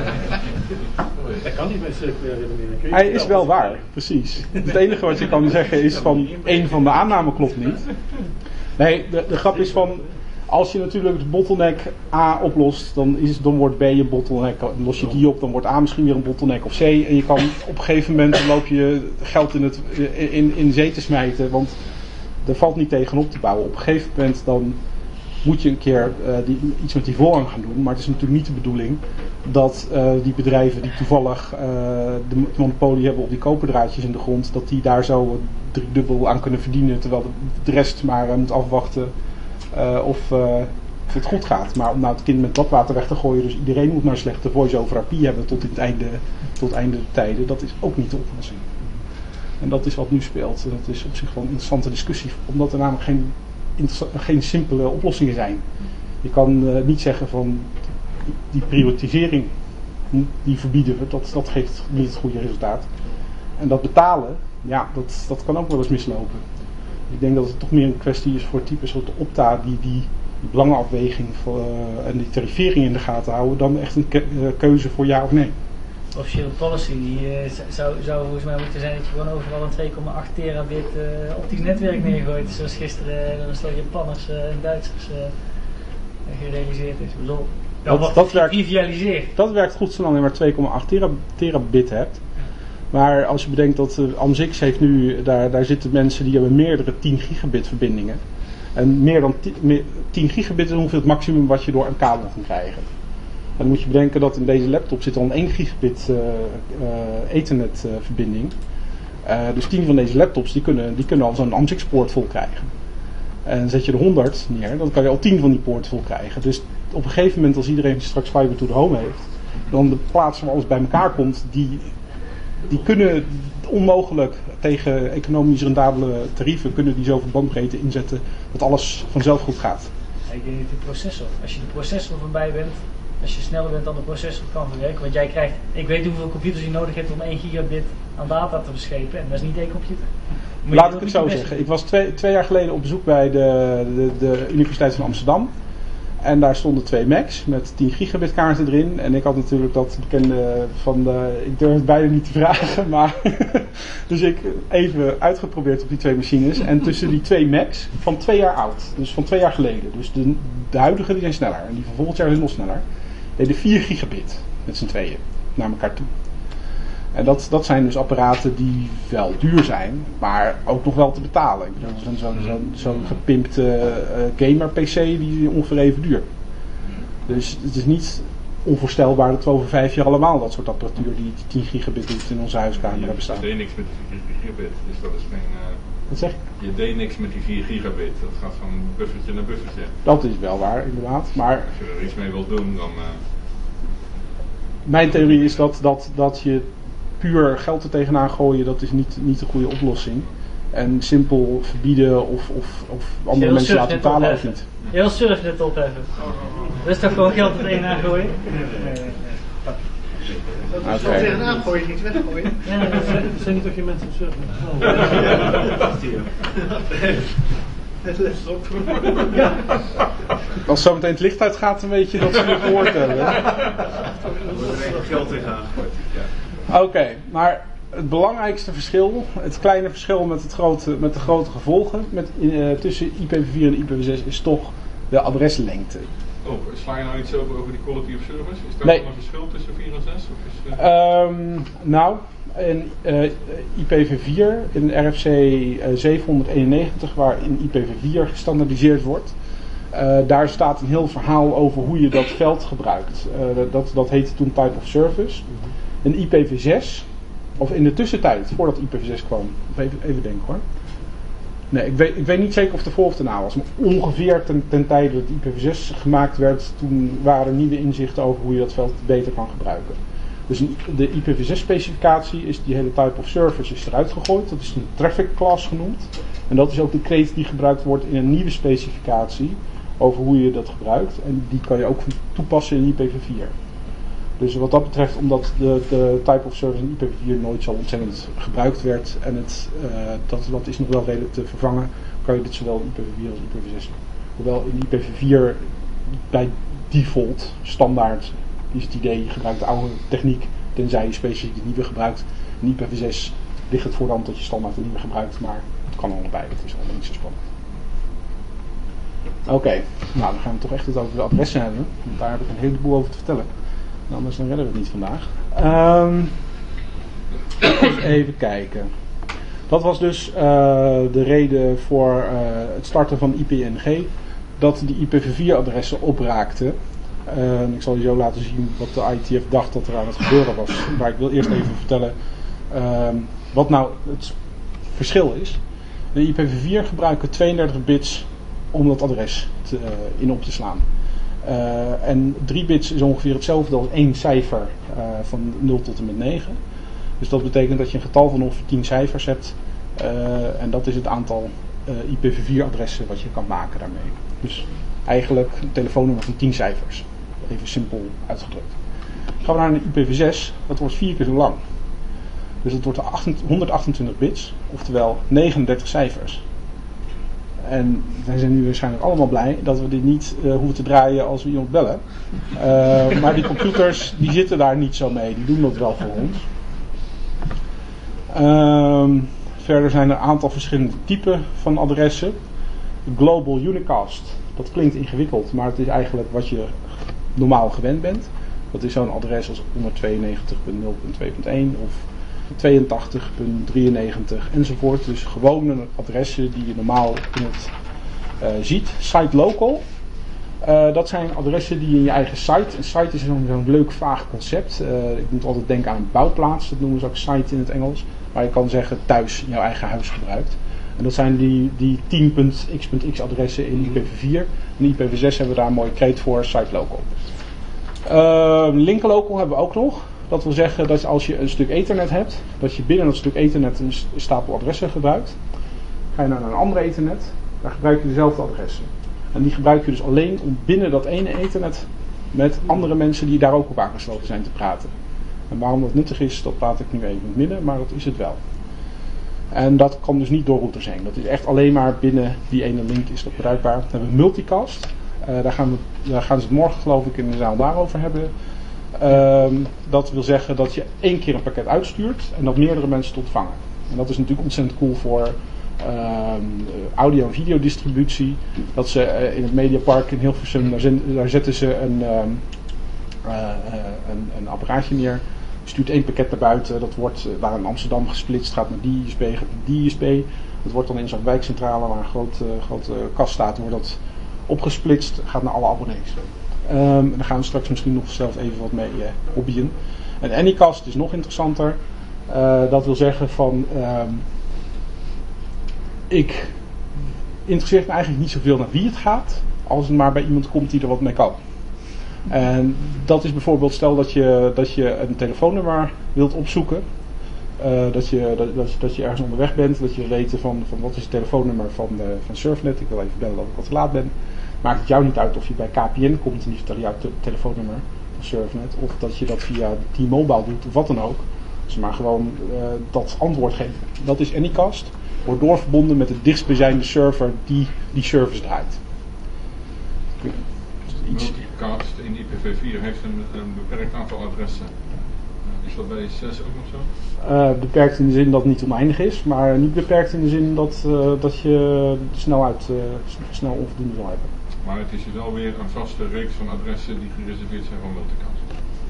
Dat kan niet met circulaire redenering. Hij is wel waar, precies. Het enige wat je kan zeggen is van één van de aannamen klopt niet. Nee, de, de grap is van, als je natuurlijk de bottleneck A oplost, dan, is, dan wordt B een bottleneck. Dan los je die op, dan wordt A misschien weer een bottleneck of C. En je kan op een gegeven moment, dan loop je geld in, het, in, in de zee te smijten, want er valt niet tegenop te bouwen. Op een gegeven moment dan moet je een keer uh, die, iets met die voorrang gaan doen. Maar het is natuurlijk niet de bedoeling dat uh, die bedrijven die toevallig uh, de monopolie hebben op die koperdraadjes in de grond, dat die daar zo driedubbel aan kunnen verdienen, terwijl de, de rest maar uh, moet afwachten uh, of, uh, of het goed gaat. Maar om nou het kind met badwater weg te gooien, dus iedereen moet maar een slechte voice-over I P hebben tot het einde, tot het einde der tijden, dat is ook niet de oplossing. En dat is wat nu speelt. En dat is op zich wel een interessante discussie, omdat er namelijk geen, geen simpele oplossingen zijn. Je kan uh, niet zeggen van die privatisering, die verbieden we, dat, dat geeft niet het goede resultaat. En dat betalen, ja, dat, dat kan ook wel eens mislopen. Ik denk dat het toch meer een kwestie is voor types zoals de Opta die die, die belangenafweging voor, uh, en die tarivering in de gaten houden, dan echt een ke- uh, keuze voor ja of nee. Official policy die, uh, zou, zou volgens mij moeten zijn dat je gewoon overal een twee komma acht terabit uh, optisch netwerk neergooit, zoals gisteren uh, een stel Japanners uh, en Duitsers uh, gerealiseerd is. Bedoel, dat, dat, dat, werkt, dat werkt goed zolang je maar twee komma acht terabit hebt. Maar als je bedenkt dat uh, AMSX heeft nu, daar, daar zitten mensen die hebben meerdere tien gigabit verbindingen. En meer dan tien gigabit is ongeveer het maximum wat je door een kabel kan krijgen. En dan moet je bedenken dat in deze laptop zit al een één gigabit uh, uh, ethernet uh, verbinding. Uh, dus tien van deze laptops die kunnen, die kunnen al zo'n AMSX poort vol krijgen. En zet je er honderd neer, dan kan je al tien van die poorten vol krijgen. Dus op een gegeven moment als iedereen straks fiber to the home heeft, dan de plaatsen waar alles bij elkaar komt, die, die kunnen onmogelijk tegen economisch rendabele tarieven, kunnen die zoveel bandbreedte inzetten dat alles vanzelf goed gaat. Ik denk de processor. Als je de processor voorbij bent, als je sneller bent dan de processor kan verwerken, want jij krijgt, ik weet hoeveel computers je nodig hebt om één gigabit aan data te verschepen en dat is niet één computer. Moet Laat ik het zo zeggen. Doen. Ik was twee, twee jaar geleden op bezoek bij de, de, de Universiteit van Amsterdam. En daar stonden twee Macs met tien gigabit kaarten erin. En ik had natuurlijk dat bekende van de, ik durf het bijna niet te vragen, maar dus ik even uitgeprobeerd op die twee machines. En tussen die twee Macs van twee jaar oud, dus van twee jaar geleden. Dus de, de huidige die zijn sneller en die van volgend jaar zijn nog sneller. Deden vier gigabit met z'n tweeën naar elkaar toe. En dat, dat zijn dus apparaten die wel duur zijn, maar ook nog wel te betalen. Ik bedoel, zo'n zo, zo, zo gepimpte uh, gamer P C die is ongeveer even duur. Dus het is niet onvoorstelbaar dat we over vijf jaar allemaal dat soort apparatuur die, die tien gigabit doet in onze huiskamer hebben staan. Je deed niks met die vier gigabit, dus dat is geen... Uh, Wat zeg je? Je deed niks met die vier gigabit, dat gaat van buffertje naar buffertje. Dat is wel waar, inderdaad. Maar als je er iets mee wilt doen, dan... Uh... Mijn theorie is dat, dat, dat je puur geld er tegenaan gooien, dat is niet, niet de goede oplossing. En simpel verbieden of, of, of andere mensen laten betalen ook niet. Heel surfnet opheffen. Dat is toch gewoon geld er tegenaan gooien? Dat is okay. Tegenaan gooien, niet weggooien. Ja, dat zijn niet toch je mensen op surfnet? Het les op. Ja. Als zometeen het licht uitgaat, dan weet je dat ze het gehoord hebben. Er wordt er geld tegenaan gegooid. Oké, okay, maar het belangrijkste verschil, het kleine verschil met, het grote, met de grote gevolgen met, uh, tussen I P v vier en I P v zes is toch de adreslengte. Oh, sla je nou iets over, over die quality of service? Is daar nee. nog een verschil tussen vier en zes? Of is, uh... um, nou, in uh, I P v vier, in R F C uh, zevenhonderdeenennegentig, waar in I P v vier gestandaardiseerd wordt, uh, daar staat een heel verhaal over hoe je dat veld gebruikt. Uh, dat, dat heette toen Type of Service. In I P v zes, of in de tussentijd, voordat I P v zes kwam, even, even denken hoor. Nee, ik weet, ik weet niet zeker of de voor of daarna was, maar ongeveer ten, ten tijde dat I P v zes gemaakt werd, toen waren er nieuwe inzichten over hoe je dat veld beter kan gebruiken. Dus in de I P v zes specificatie is die hele type of service is eruit gegooid, dat is een traffic class genoemd. En dat is ook de kreet die gebruikt wordt in een nieuwe specificatie over hoe je dat gebruikt. En die kan je ook toepassen in I P v vier. Dus wat dat betreft, omdat de, de type of service in I P v vier nooit zo ontzettend gebruikt werd en het, uh, dat, dat is nog wel redelijk te vervangen, kan je dit zowel in I P v vier als I P v zes doen. Hoewel in I P v vier bij default, standaard, is het idee, je gebruikt de oude techniek, tenzij je specifiek de nieuwe gebruikt. In I P v zes ligt het voor de hand dat je standaard de nieuwe gebruikt, maar het kan allebei, dat is allemaal niet zo spannend. Oké, okay. Nou dan gaan we toch echt het over de adressen hebben, want daar heb ik een heleboel over te vertellen. Anders dan redden we het niet vandaag. Um, even kijken. Dat was dus uh, de reden voor uh, het starten van I P N G. dat die I P v vier adressen opraakten. Uh, ik zal je zo laten zien wat de I T F dacht dat er aan het gebeuren was. Maar ik wil eerst even vertellen uh, wat nou het verschil is. De I P v vier gebruiken tweeëndertig bits om dat adres te, uh, in op te slaan. Uh, en drie bits is ongeveer hetzelfde als één cijfer uh, van nul tot en met negen. Dus dat betekent dat je een getal van ongeveer tien cijfers hebt. Uh, en dat is het aantal uh, I P v vier adressen wat je kan maken daarmee. Dus eigenlijk een telefoonnummer van tien cijfers. Even simpel uitgedrukt. Gaan we naar een I P v zes, dat wordt vier keer zo lang. Dus dat wordt honderdachtentwintig bits, oftewel negenendertig cijfers. En wij zijn nu waarschijnlijk allemaal blij dat we dit niet uh, hoeven te draaien als we iemand bellen. Uh, maar die computers die zitten daar niet zo mee, die doen dat wel voor ons. Uh, verder zijn er een aantal verschillende typen van adressen. Global Unicast, dat klinkt ingewikkeld, maar het is eigenlijk wat je normaal gewend bent. Dat is zo'n adres als honderdtweeënnegentig punt nul punt twee punt één of tweeëntachtig punt drieënnegentig enzovoort. Dus gewone adressen die je normaal in het uh, ziet. Site local, uh, dat zijn adressen die je in je eigen site. Een site is zo'n, zo'n leuk vaag concept. Uh, ik moet altijd denken aan een bouwplaats, dat noemen ze ook site in het Engels. Maar je kan zeggen thuis in jouw eigen huis gebruikt. En dat zijn die, die tien punt x punt x adressen in I P v vier. In I P v zes hebben we daar een mooie kreet voor, site local. Uh, link local hebben we ook nog. Dat wil zeggen dat als je een stuk ethernet hebt, dat je binnen dat stuk ethernet een stapel adressen gebruikt. Ga je nou naar een andere ethernet, daar gebruik je dezelfde adressen. En die gebruik je dus alleen om binnen dat ene ethernet met andere mensen die daar ook op aangesloten zijn te praten. En waarom dat nuttig is, dat laat ik nu even in het midden, maar dat is het wel. En dat kan dus niet door routers heen. Dat is echt alleen maar binnen die ene link is dat bereikbaar. Dan hebben we multicast. Uh, daar, gaan we, daar gaan ze het morgen geloof ik in de zaal daarover hebben. Uh, dat wil zeggen dat je één keer een pakket uitstuurt en dat meerdere mensen het ontvangen. En dat is natuurlijk ontzettend cool voor uh, audio- en videodistributie. Dat ze uh, in het Mediapark in Hilversum, daar, zin, daar zetten ze een, uh, uh, een, een apparaatje neer. Je stuurt één pakket naar buiten, dat wordt uh, waar in Amsterdam gesplitst, gaat naar die I S P, gaat naar die I S P. Dat wordt dan in zo'n wijkcentrale waar een grote, uh, grote kast staat, wordt dat opgesplitst, gaat naar alle abonnees. Um, daar gaan we straks misschien nog zelf even wat mee uh, hobbyen. En Anycast is nog interessanter. Uh, dat wil zeggen van... Um, ik interesseert me eigenlijk niet zoveel naar wie het gaat, als het maar bij iemand komt die er wat mee kan. En dat is bijvoorbeeld, stel dat je, dat je een telefoonnummer wilt opzoeken. Uh, dat, je, dat, dat, dat je ergens onderweg bent, dat je wil weten van, van wat is het telefoonnummer van, uh, van Surfnet. Ik wil even bellen dat ik wat te laat ben. Maakt het jou niet uit of je bij K P N komt en die vertellen jouw te- telefoonnummer van Surfnet. Of dat je dat via T-Mobile doet of wat dan ook. Ze maar gewoon uh, dat antwoord geven. Dat is Anycast. Wordt doorverbonden met de dichtstbijzijnde server die die service draait. Iets. Multicast in I P v vier heeft een, een beperkt aantal adressen. Is dat bij zes ook nog zo? Uh, beperkt in de zin dat het niet oneindig is, maar niet beperkt in de zin dat, uh, dat je de snelheid uh, snel onvoldoende zal hebben. Maar het is dus wel weer een vaste reeks van adressen die gereserveerd zijn voor multicast.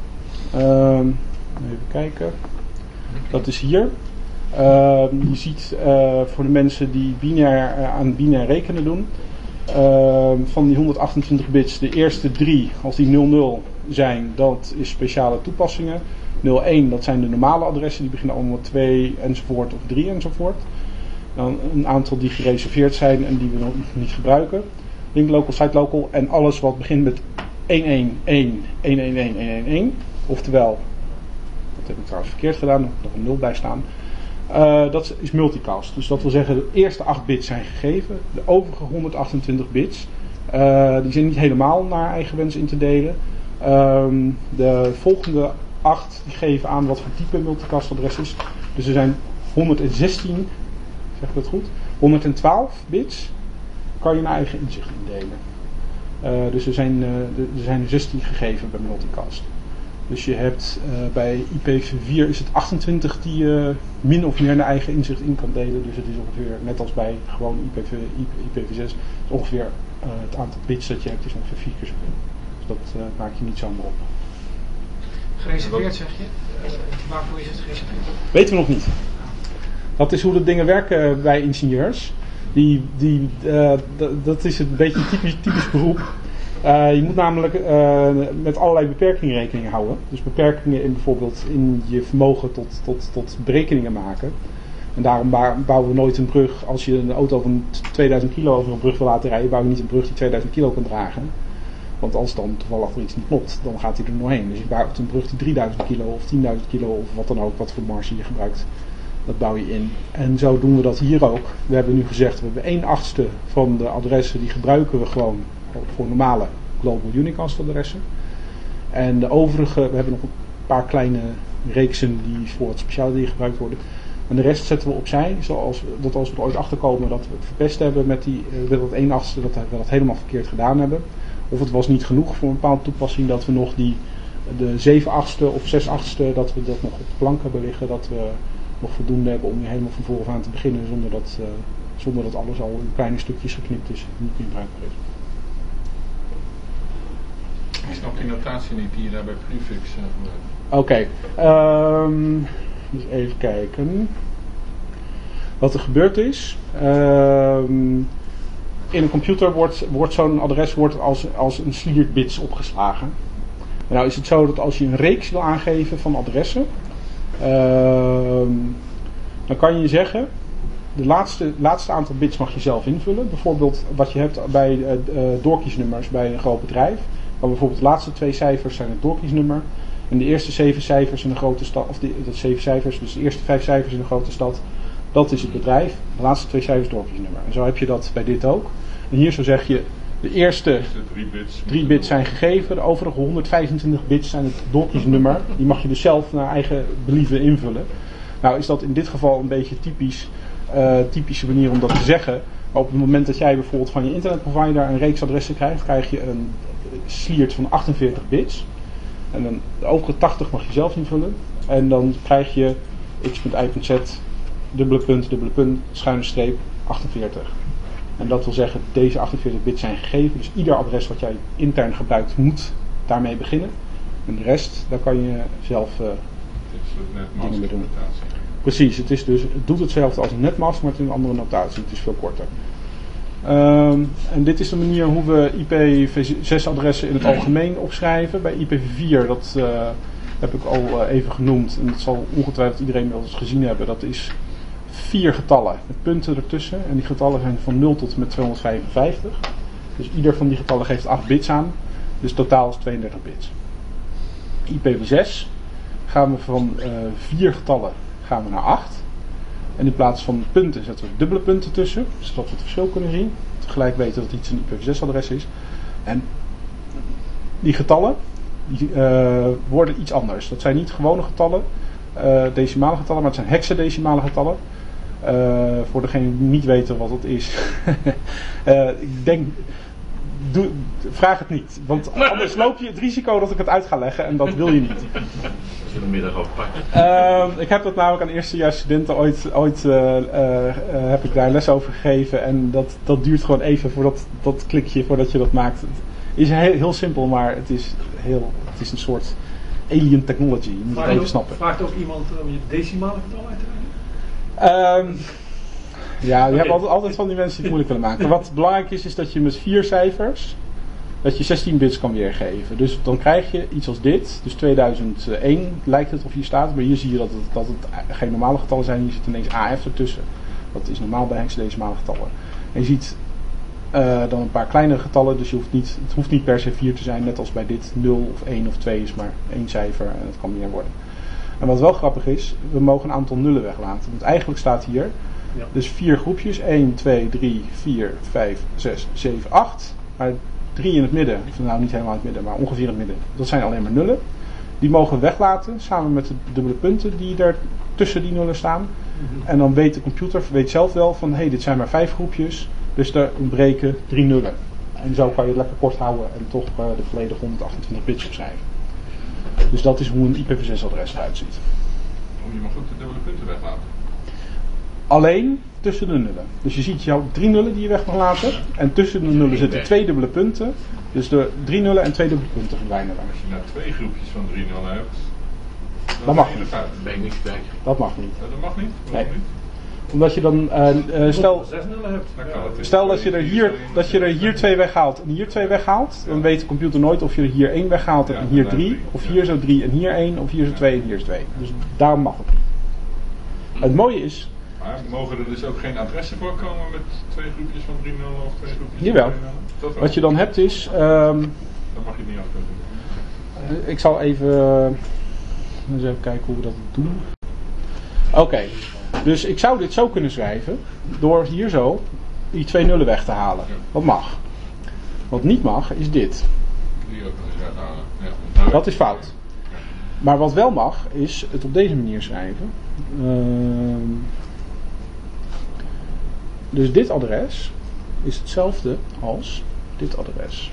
Uh, even kijken. Dat is hier. Uh, je ziet uh, voor de mensen die binair, uh, aan binair rekenen doen. Uh, van die honderdachtentwintig bits, de eerste drie, als die nul nul zijn, dat is speciale toepassingen. nul één, dat zijn de normale adressen, die beginnen allemaal met twee enzovoort of drie enzovoort. Dan een aantal die gereserveerd zijn en die we nog niet gebruiken. Link local, site local en alles wat begint met een een een een een een een een, oftewel, dat heb ik trouwens verkeerd gedaan, er moet nog een nul bij staan. Uh, dat is multicast, dus dat wil zeggen de eerste acht bits zijn gegeven, de overige honderdachtentwintig bits, uh, die zijn niet helemaal naar eigen wens in te delen. Um, de volgende acht die geven aan wat voor type multicast adres is, dus er zijn honderdzestien, zeg ik dat goed, honderdtwaalf bits, kan je naar eigen inzicht indelen. Uh, dus er zijn, uh, er zijn zestien gegeven bij multicast. Dus je hebt uh, bij I P v vier is het achtentwintig die je min of meer naar eigen inzicht in kan delen. Dus het is ongeveer, net als bij gewoon I P v, I P v zes, is ongeveer uh, het aantal bits dat je hebt is ongeveer vier keer zoveel. Dus dat uh, maak je niet zomaar op. Gereserveerd zeg je? Uh, waarvoor is het gereserveerd? Weten we nog niet. Dat is hoe de dingen werken bij ingenieurs. Die, die, uh, d- dat is een beetje een typisch, typisch beroep. Uh, je moet namelijk uh, met allerlei beperkingen rekening houden. Dus beperkingen in bijvoorbeeld in je vermogen tot, tot, tot berekeningen maken. En daarom bouwen we nooit een brug. Als je een auto van tweeduizend kilo over een brug wil laten rijden, bouw je niet een brug die tweeduizend kilo kan dragen. Want als dan toevallig er iets niet klopt, dan gaat hij er doorheen. Dus je bouwt een brug die drieduizend kilo of tienduizend kilo of wat dan ook, wat voor marge je gebruikt, dat bouw je in. En zo doen we dat hier ook. We hebben nu gezegd, we hebben één achtste van de adressen die gebruiken we gewoon voor normale Global Unicast adressen. En de overige, we hebben nog een paar kleine reeksen die voor wat speciale dingen gebruikt worden. En de rest zetten we opzij, zoals dat als we er ooit achterkomen dat we het verpest hebben met die met dat één achtste, dat we dat helemaal verkeerd gedaan hebben. Of het was niet genoeg voor een bepaalde toepassing dat we nog die de zeven achtste of zes achtste, dat we dat nog op de plank hebben liggen, dat we nog voldoende hebben om helemaal van vooraf aan te beginnen zonder dat, uh, zonder dat alles al in kleine stukjes geknipt is en niet meer bruikbaar is. Ik snap die notatie niet die je daar bij prefix uh, gebruikt. Oké, okay, um, dus even kijken. Wat er gebeurd is. Um, in een computer wordt, wordt zo'n adres wordt als, als een sliert bits opgeslagen. En nou is het zo dat als je een reeks wil aangeven van adressen, um, dan kan je zeggen, de laatste, laatste aantal bits mag je zelf invullen. Bijvoorbeeld wat je hebt bij uh, uh, doorkiesnummers bij een groot bedrijf. Maar bijvoorbeeld de laatste twee cijfers zijn het doorkiesnummer. En de eerste zeven cijfers in een grote stad, of de, de zeven cijfers, dus de eerste vijf cijfers in een grote stad, dat is het bedrijf. De laatste twee cijfers doorkiesnummer. En zo heb je dat bij dit ook. En hier zo zeg je, de eerste drie bits, drie bits zijn gegeven, de overige honderdvijfentwintig bits zijn het doorkiesnummer. Die mag je dus zelf naar eigen believen invullen. Nou is dat in dit geval een beetje typisch, uh, typische manier om dat te zeggen. Maar op het moment dat jij bijvoorbeeld van je internetprovider een reeks adressen krijgt, krijg je een sliert van achtenveertig bits. En dan de overige tachtig mag je zelf invullen. En dan krijg je x.i.z, dubbele punt, dubbele punt, schuine streep, achtenveertig. En dat wil zeggen, deze achtenveertig bits zijn gegeven. Dus ieder adres wat jij intern gebruikt moet daarmee beginnen. En de rest, daar kan je zelf uh, dingen mee doen. Precies, het, is dus, het doet hetzelfde als een netmask, maar het is een andere notatie. Het is veel korter. Um, en dit is de manier hoe we I P v zes adressen in het algemeen opschrijven. Bij I P v vier, dat uh, heb ik al uh, even genoemd. En dat zal ongetwijfeld iedereen wel eens gezien hebben. Dat is vier getallen met punten ertussen. En die getallen zijn van nul tot en met tweehonderdvijfenvijftig. Dus ieder van die getallen geeft acht bits aan. Dus totaal is tweeëndertig bits. I P v zes gaan we van uh, vier getallen gaan we naar acht. En in plaats van punten zetten we dubbele punten tussen, zodat we het verschil kunnen zien. Tegelijk weten dat iets een I P v zes adres is. En die getallen die, uh, worden iets anders. Dat zijn niet gewone getallen, uh, decimale getallen, maar het zijn hexadecimale getallen. Uh, voor degenen die niet weten wat het is. uh, ik denk, doe, vraag het niet. Want anders loop je het risico dat ik het uit ga leggen en dat wil je niet. Als je de middag ook pakt. Uh, ik heb dat namelijk aan eerstejaars studenten ooit, ooit uh, uh, uh, heb ik daar les over gegeven. En dat, dat duurt gewoon even voordat dat klikje, voordat je dat maakt. Het is heel, heel simpel, maar het is, heel, het is een soort alien technology. Je moet vraagt het even ook, snappen. Vraagt ook iemand om je decimale getal uit te rekenen? Um, ja, je hebt altijd, altijd van die mensen die het moeilijk willen maken. Wat belangrijk is, is dat je met vier cijfers, dat je zestien bits kan weergeven. Dus dan krijg je iets als dit. Dus tweeduizend één lijkt het of hier staat. Maar hier zie je dat het, dat het geen normale getallen zijn. Hier zit ineens A F ertussen. Dat is normaal bij hexadecimale getallen. En je ziet uh, dan een paar kleinere getallen. Dus je hoeft niet, het hoeft niet per se vier te zijn. Net als bij dit nul of één of twee is maar één cijfer. En dat kan meer worden. En wat wel grappig is, we mogen een aantal nullen weglaten. Want eigenlijk staat hier Ja. dus vier groepjes. één, twee, drie, vier, vijf, zes, zeven, acht. Maar drie in het midden, of nou niet helemaal in het midden, maar ongeveer in het midden. Dat zijn alleen maar nullen. Die mogen we weglaten, samen met de dubbele punten die er tussen die nullen staan. Mm-hmm. En dan weet de computer weet zelf wel van, hé, hey, dit zijn maar vijf groepjes. Dus er ontbreken drie nullen. En zo kan je het lekker kort houden en toch uh, de volledige honderdachtentwintig bits opschrijven. Dus dat is hoe een I P v zes adres eruit ziet. Oh, je mag ook de dubbele punten weglaten. Alleen tussen de nullen. Dus je ziet jouw drie nullen die je weg mag laten. En tussen de nullen zitten twee dubbele punten. Dus de drie nullen en twee dubbele punten verdwijnen dan. Als je nou twee groepjes van drie nullen hebt, dan Dat mag ben je niet. er fout. Ben ik niks bij. Dat mag niet. Ja, dat mag niet? Waarom Nee. niet? Omdat je dan, uh, uh, stel, zes nullen hebt. Dan kan het. stel dat je er hier, dat je er hier twee weghaalt en hier twee weghaalt, dan weet de computer nooit of je er hier één weghaalt en hier drie, of hier zo drie en hier één, of hier zo twee en hier is twee. Dus daarom mag het niet. Het mooie is... Maar mogen er dus ook geen adressen voorkomen met twee groepjes van drie nul of twee groepjes Jawel. van twee nul? Dat wel. Wat je dan hebt is... Um, Dan mag je het niet afkunnen. ik zal even... Uh, eens even kijken hoe we dat doen. Oké, okay. Dus ik zou dit zo kunnen schrijven door hier zo die twee nullen weg te halen. Wat mag. Wat niet mag is dit. Die ook nog eens weghalen. Ja. Nou, Dat is fout. Maar wat wel mag is het op deze manier schrijven. Uh, dus dit adres is hetzelfde als dit adres.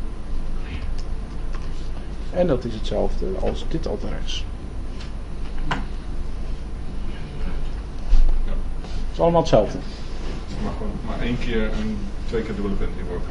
En dat is hetzelfde als dit adres. Het is allemaal hetzelfde. Je mag gewoon maar één keer en twee keer dubbele punt inworpen.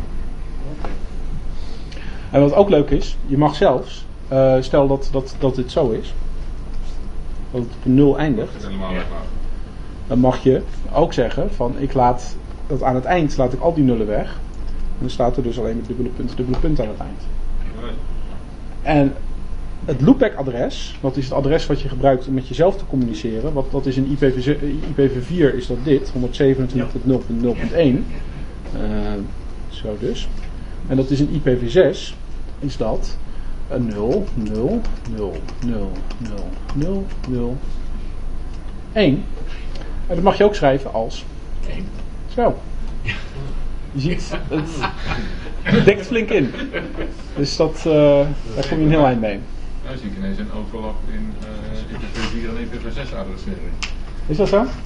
En wat ook leuk is, je mag zelfs, uh, stel dat, dat, dat dit zo is, dat het op een nul eindigt, Dat is helemaal weglaten. dan mag je ook zeggen van ik laat dat aan het eind laat ik al die nullen weg. En dan staat er dus alleen met dubbele punt, dubbele punt aan het eind. Nee. En het loopback-adres, dat is het adres wat je gebruikt om met jezelf te communiceren. Wat, dat is in I P v vier is dat dit, honderdzevenentwintig punt nul punt nul punt één. Uh, zo dus. En dat is in I P v zes is dat een nul, nul, nul, nul, nul, nul, nul, één. En dat mag je ook schrijven als zo. Je ziet, het dekt flink in. Dus dat, uh, daar kom je een heel eind mee. Nou zie ik ineens een overlap in uh, I P v vier en I P v zes adressering. Is dat zo?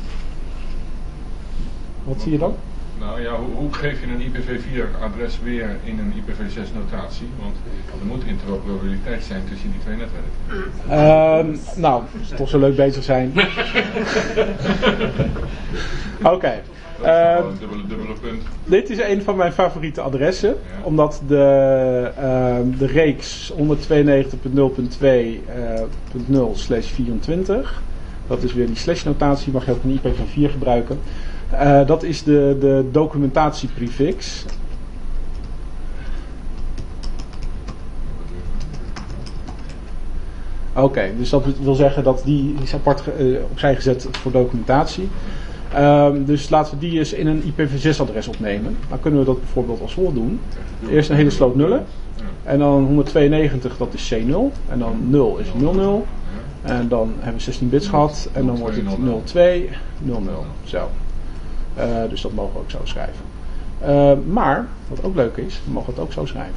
Wat zie je dan? Nou ja, hoe, hoe geef je een I P v vier adres weer in een I P v zes notatie? Want er moet interoperabiliteit zijn tussen die twee netwerken. Uh, nou, toch zo leuk bezig zijn. Oké. Okay. Uh, dubbele, dubbele punt. Dit is een van mijn favoriete adressen. Ja. Omdat de, uh, de reeks honderdtweeënnegentig punt nul punt twee punt nul slash vierentwintig. Dat is weer die slash notatie. Mag je ook in I P v vier gebruiken. Uh, dat is de, de documentatieprefix. Oké, okay, dus dat wil zeggen dat die is apart uh, opzij gezet voor documentatie. Um, dus laten we die eens in een I P v zes adres opnemen. Dan kunnen we dat bijvoorbeeld als volgt doen. Eerst een hele sloot nullen. En dan honderdtweeënnegentig, dat is C nul. En dan nul is nul nul. En dan hebben we zestien bits gehad. En dan wordt het nul twee nul nul. Zo. Uh, dus dat mogen we ook zo schrijven. Uh, maar, wat ook leuk is, we mogen het ook zo schrijven.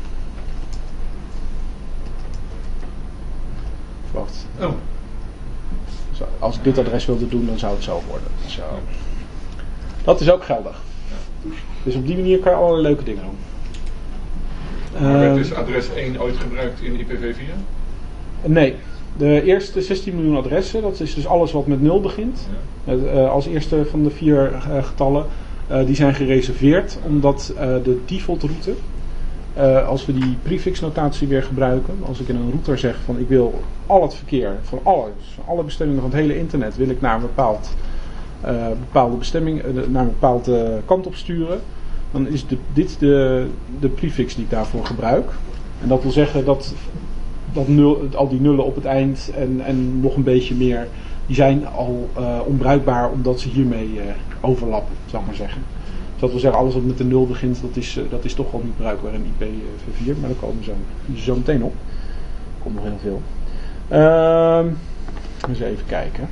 Wacht. Oh. Zo, als ik dit adres wilde doen, dan zou het zo worden. Zo. Dat is ook geldig. Dus op die manier kan je allerlei leuke dingen doen. Maar werd Uh, dus adres één ooit gebruikt in I P v vier? nee. De eerste zestien miljoen adressen, dat is dus alles wat met nul begint. Ja. Uh, als eerste van de vier uh, getallen, uh, die zijn gereserveerd omdat uh, de default route, uh, als we die prefix notatie weer gebruiken, als ik in een router zeg van ik wil al het verkeer van alles, van alle bestemmingen van het hele internet wil ik naar een bepaald, uh, bepaalde bestemming, uh, naar een bepaalde kant op sturen, dan is de, dit de, de prefix die ik daarvoor gebruik. En dat wil zeggen dat Dat nul, al die nullen op het eind en, en nog een beetje meer, die zijn al uh, onbruikbaar omdat ze hiermee uh, overlappen, zou ik maar zeggen. Dus dat wil zeggen, alles wat met een nul begint, dat is, uh, dat is toch al niet bruikbaar in I P v vier, maar daar komen we zo, zo meteen op. Er komt nog heel veel. Uh, eens even kijken.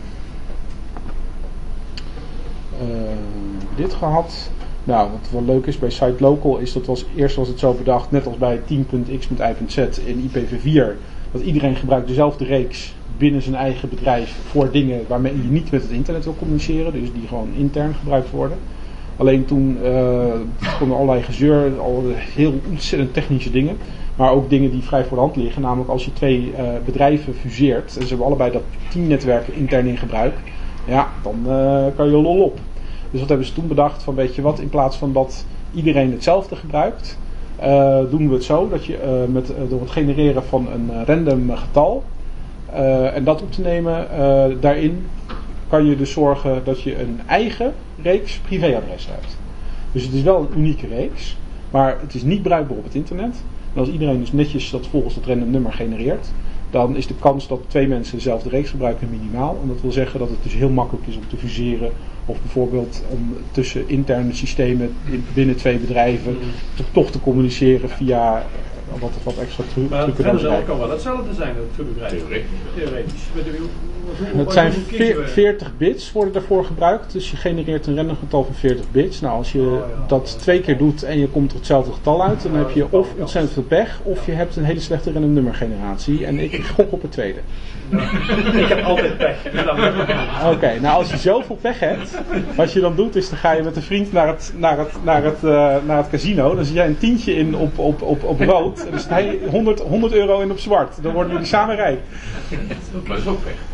Uh, dit gehad. Nou, wat wel leuk is bij site local is dat was eerst was het zo bedacht, net als bij tien punt x punt y punt z in I P v vier, dat iedereen gebruikt dezelfde reeks binnen zijn eigen bedrijf voor dingen waarmee je niet met het internet wil communiceren, dus die gewoon intern gebruikt worden. Alleen toen uh, kwam er allerlei gezeur, al heel ontzettend technische dingen, maar ook dingen die vrij voor de hand liggen, namelijk als je twee uh, bedrijven fuseert en ze hebben allebei dat tien netwerken intern in gebruik, ja, dan uh, kan je lol op. Dus wat hebben ze toen bedacht van weet je wat, in plaats van dat iedereen hetzelfde gebruikt, uh, doen we het zo dat je uh, met, uh, door het genereren van een uh, random getal uh, en dat op te nemen, uh, daarin kan je dus zorgen dat je een eigen reeks privéadressen hebt. Dus het is wel een unieke reeks, maar het is niet bruikbaar op het internet. En als iedereen dus netjes dat volgens het random nummer genereert, dan is de kans dat twee mensen dezelfde reeks gebruiken minimaal. En dat wil zeggen dat het dus heel makkelijk is om te fuseren. Of bijvoorbeeld om tussen interne systemen in, binnen twee bedrijven mm. toch, toch te communiceren via uh, wat, wat extra tru- maar trucken. Maar het kan wel hetzelfde zijn, dat twee bedrijven. Theoretisch. Theoretisch. Het zijn veertig bits worden daarvoor gebruikt. Dus je genereert een random getal van veertig bits. Nou, als je oh, ja. dat twee keer doet en je komt er hetzelfde getal uit, dan heb je of ontzettend veel pech, of je hebt een hele slechte random nummer generatie. En ik gok op het tweede. Ja. Ik heb altijd pech. Oké, okay, nou als je zoveel pech hebt, wat je dan doet is dan ga je met een vriend naar het, naar het, naar het, uh, naar het casino. Dan zet jij een tientje in op, op, op, op rood. En dan zit hij honderd, honderd euro in op zwart. Dan worden jullie samen rijk. Maar dat is ook pech.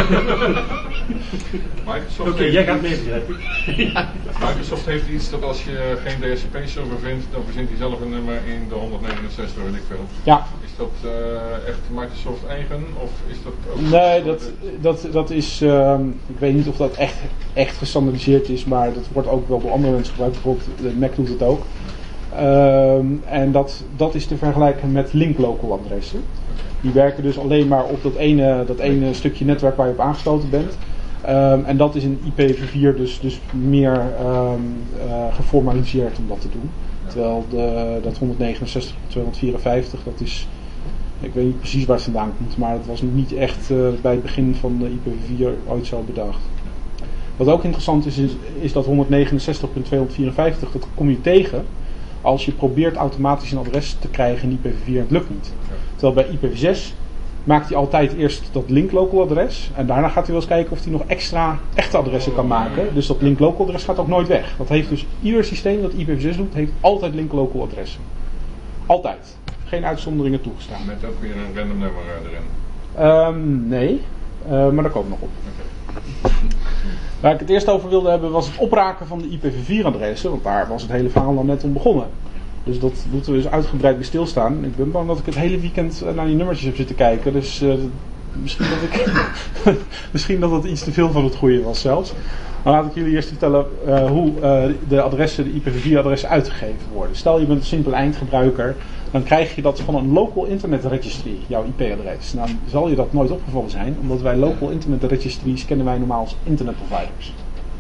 Microsoft, okay, jij gaat mee, ja. Microsoft heeft iets dat als je geen D H C P-server vindt, dan verzint hij zelf een nummer in de honderdnegenenzestig, weet ik veel. Ja. Is dat uh, echt Microsoft eigen of is dat ook... Nee, dat, dat, dat is, uh, ik weet niet of dat echt, echt gestandardiseerd is, maar dat wordt ook wel door andere mensen gebruikt. Bijvoorbeeld de Mac doet het ook. Um, en dat, dat is te vergelijken met link local adressen. Die werken dus alleen maar op dat ene, dat ene stukje netwerk waar je op aangesloten bent. Um, en dat is in I P v vier dus, dus meer um, uh, geformaliseerd om dat te doen. Terwijl de, dat honderdnegenenzestig tweehonderdvierenvijftig, dat is, ik weet niet precies waar het vandaan komt, maar het was niet echt uh, bij het begin van de I P v vier ooit zo bedacht. Wat ook interessant is, is, is dat honderdnegenenzestig tweehonderdvierenvijftig, dat kom je tegen als je probeert automatisch een adres te krijgen in I P v vier en het lukt niet. Terwijl bij I P v zes maakt hij altijd eerst dat link local adres en daarna gaat hij wel eens kijken of hij nog extra echte adressen kan maken. Dus dat link local adres gaat ook nooit weg. Dat heeft dus ieder systeem dat I P v zes doet, heeft altijd link local adressen. Altijd. Geen uitzonderingen toegestaan. Met ook weer een random nummer erin? Um, nee, uh, maar daar komt nog op. Okay. Waar ik het eerst over wilde hebben was het opraken van de I P v vier adressen, want daar was het hele verhaal dan net om begonnen. Dus dat moeten we dus uitgebreid bij stilstaan. Ik ben bang dat ik het hele weekend naar die nummertjes heb zitten kijken. Dus uh, misschien dat ik misschien dat het iets te veel van het goede was zelfs. Maar laat ik jullie eerst vertellen uh, hoe uh, de adressen, de I P v vier adressen uitgegeven worden. Stel je bent een simpele eindgebruiker, dan krijg je dat van een local internet registry, jouw I P-adres. Nou zal je dat nooit opgevallen zijn, omdat wij local internet registries kennen wij normaal als internetproviders.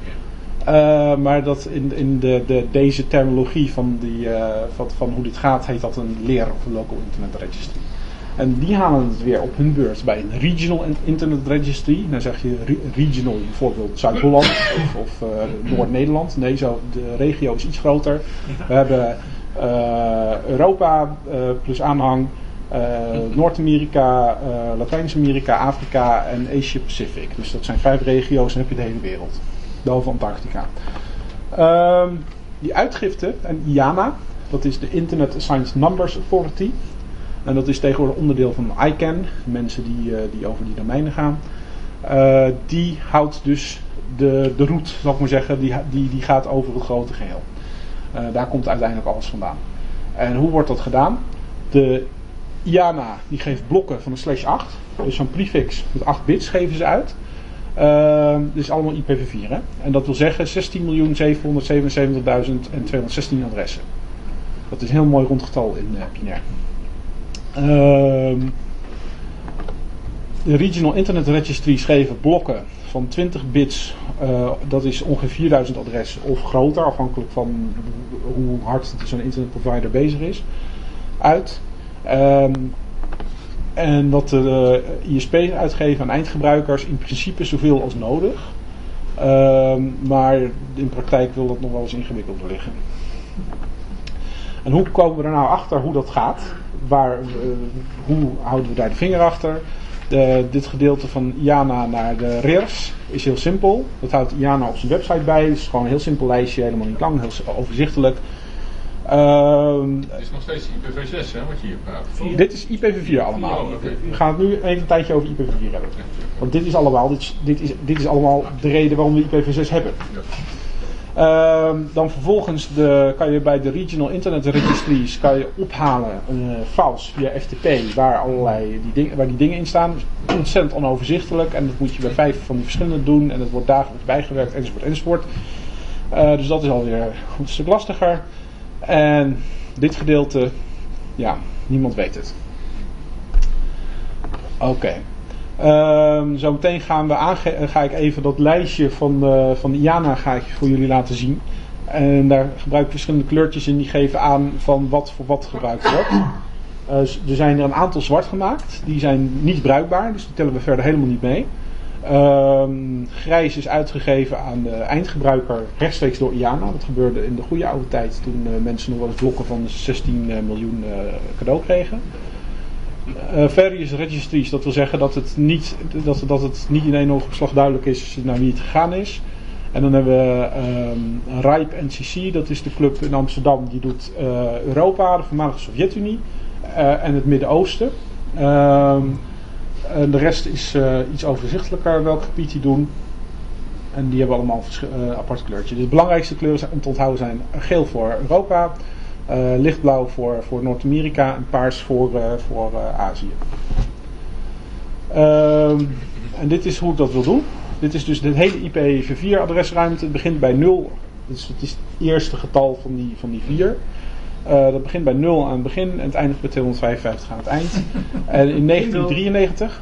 Uh, maar dat in, in de, de, deze terminologie van, die, uh, van, van hoe dit gaat, heet dat een leer of een local internet registry. En die halen het weer op hun beurt bij een regional internet registry. Dan zeg je re- regional, bijvoorbeeld Zuid-Holland of, of uh, Noord-Nederland. Nee, zo, de regio is iets groter. We hebben uh, Europa uh, plus aanhang, uh, Noord-Amerika, uh, Latijns-Amerika, Afrika en Asia-Pacific. Dus dat zijn vijf regio's en dan heb je de hele wereld. Behalve Antarctica. Um, die uitgifte en I A N A, dat is de Internet Assigned Numbers Authority. En dat is tegenwoordig onderdeel van I C A N, mensen die, uh, die over die domeinen gaan. Uh, die houdt dus de, de route, zal ik maar zeggen, die, die, die gaat over het grote geheel. Uh, daar komt uiteindelijk alles vandaan. En hoe wordt dat gedaan? De I A N A die geeft blokken van een slash acht. Dus zo'n prefix met acht bits geven ze uit. Uh, dit is allemaal I P v vier. Hè? En dat wil zeggen zestien miljoen zevenhonderdzevenenzeventigduizend tweehonderdzestien adressen. Dat is een heel mooi rond getal in uh, binair. Uh, de Regional Internet Registries geven blokken van twintig bits. Uh, dat is ongeveer vierduizend adressen of groter, afhankelijk van hoe hard zo'n internetprovider bezig is. Uit. Um, En wat de uh, I S P's uitgeven aan eindgebruikers in principe zoveel als nodig. Uh, maar in praktijk wil dat nog wel eens ingewikkelder liggen. En hoe komen we er nou achter hoe dat gaat? Waar, uh, hoe houden we daar de vinger achter? De, dit gedeelte van I A N A naar de R I R S is heel simpel. Dat houdt I A N A op zijn website bij. Het is gewoon een heel simpel lijstje, helemaal niet lang, heel overzichtelijk. Uh, het is nog steeds I P v zes, hè, wat je hier praat. Dit is I P v vier allemaal. Oh, okay. We gaan het nu even een tijdje over I P v vier hebben. Want dit is allemaal, dit, dit is, dit is allemaal de reden waarom we I P v zes hebben. Uh, dan vervolgens de, kan je bij de Regional Internet Registries kan je ophalen uh, files via F T P waar, allerlei die ding, waar die dingen in staan. Dus ontzettend onoverzichtelijk en dat moet je bij vijf van die verschillende doen en dat wordt dagelijks bijgewerkt enzovoort enzovoort. Uh, dus dat is alweer een stuk lastiger. En dit gedeelte, ja, niemand weet het. Oké. Okay. Um, Zometeen gaan we aange- ga ik even dat lijstje van, uh, van I A N A ga ik voor jullie laten zien. En daar gebruik ik verschillende kleurtjes in die geven aan van wat voor wat gebruikt wordt. Uh, er zijn er een aantal zwart gemaakt. Die zijn niet bruikbaar, dus die tellen we verder helemaal niet mee. Um, grijs is uitgegeven aan de eindgebruiker rechtstreeks door I A N A. Dat gebeurde in de goede oude tijd toen uh, mensen nog wel eens blokken van zestien miljoen uh, cadeau kregen. Uh, various registries, dat wil zeggen dat het niet, dat, dat het niet in één oogopslag duidelijk is naar wie het gegaan is. En dan hebben we um, RIPE N C C, dat is de club in Amsterdam, die doet uh, Europa, de voormalige Sovjet-Unie uh, en het Midden-Oosten. Um, en de rest is uh, iets overzichtelijker welk gebied die doen. En die hebben allemaal een uh, apart kleurtje. De belangrijkste kleuren om te onthouden zijn geel voor Europa. Uh, lichtblauw voor, voor Noord-Amerika en paars voor, uh, voor uh, Azië. Um, en dit is hoe ik dat wil doen. Dit is dus het hele I P v vier adresruimte. Het begint bij nul. Dus het is het eerste getal van die, van die vier. Uh, dat begint bij nul aan het begin en het eindigt bij tweehonderdvijfenvijftig aan het eind. En in negentien drieënnegentig...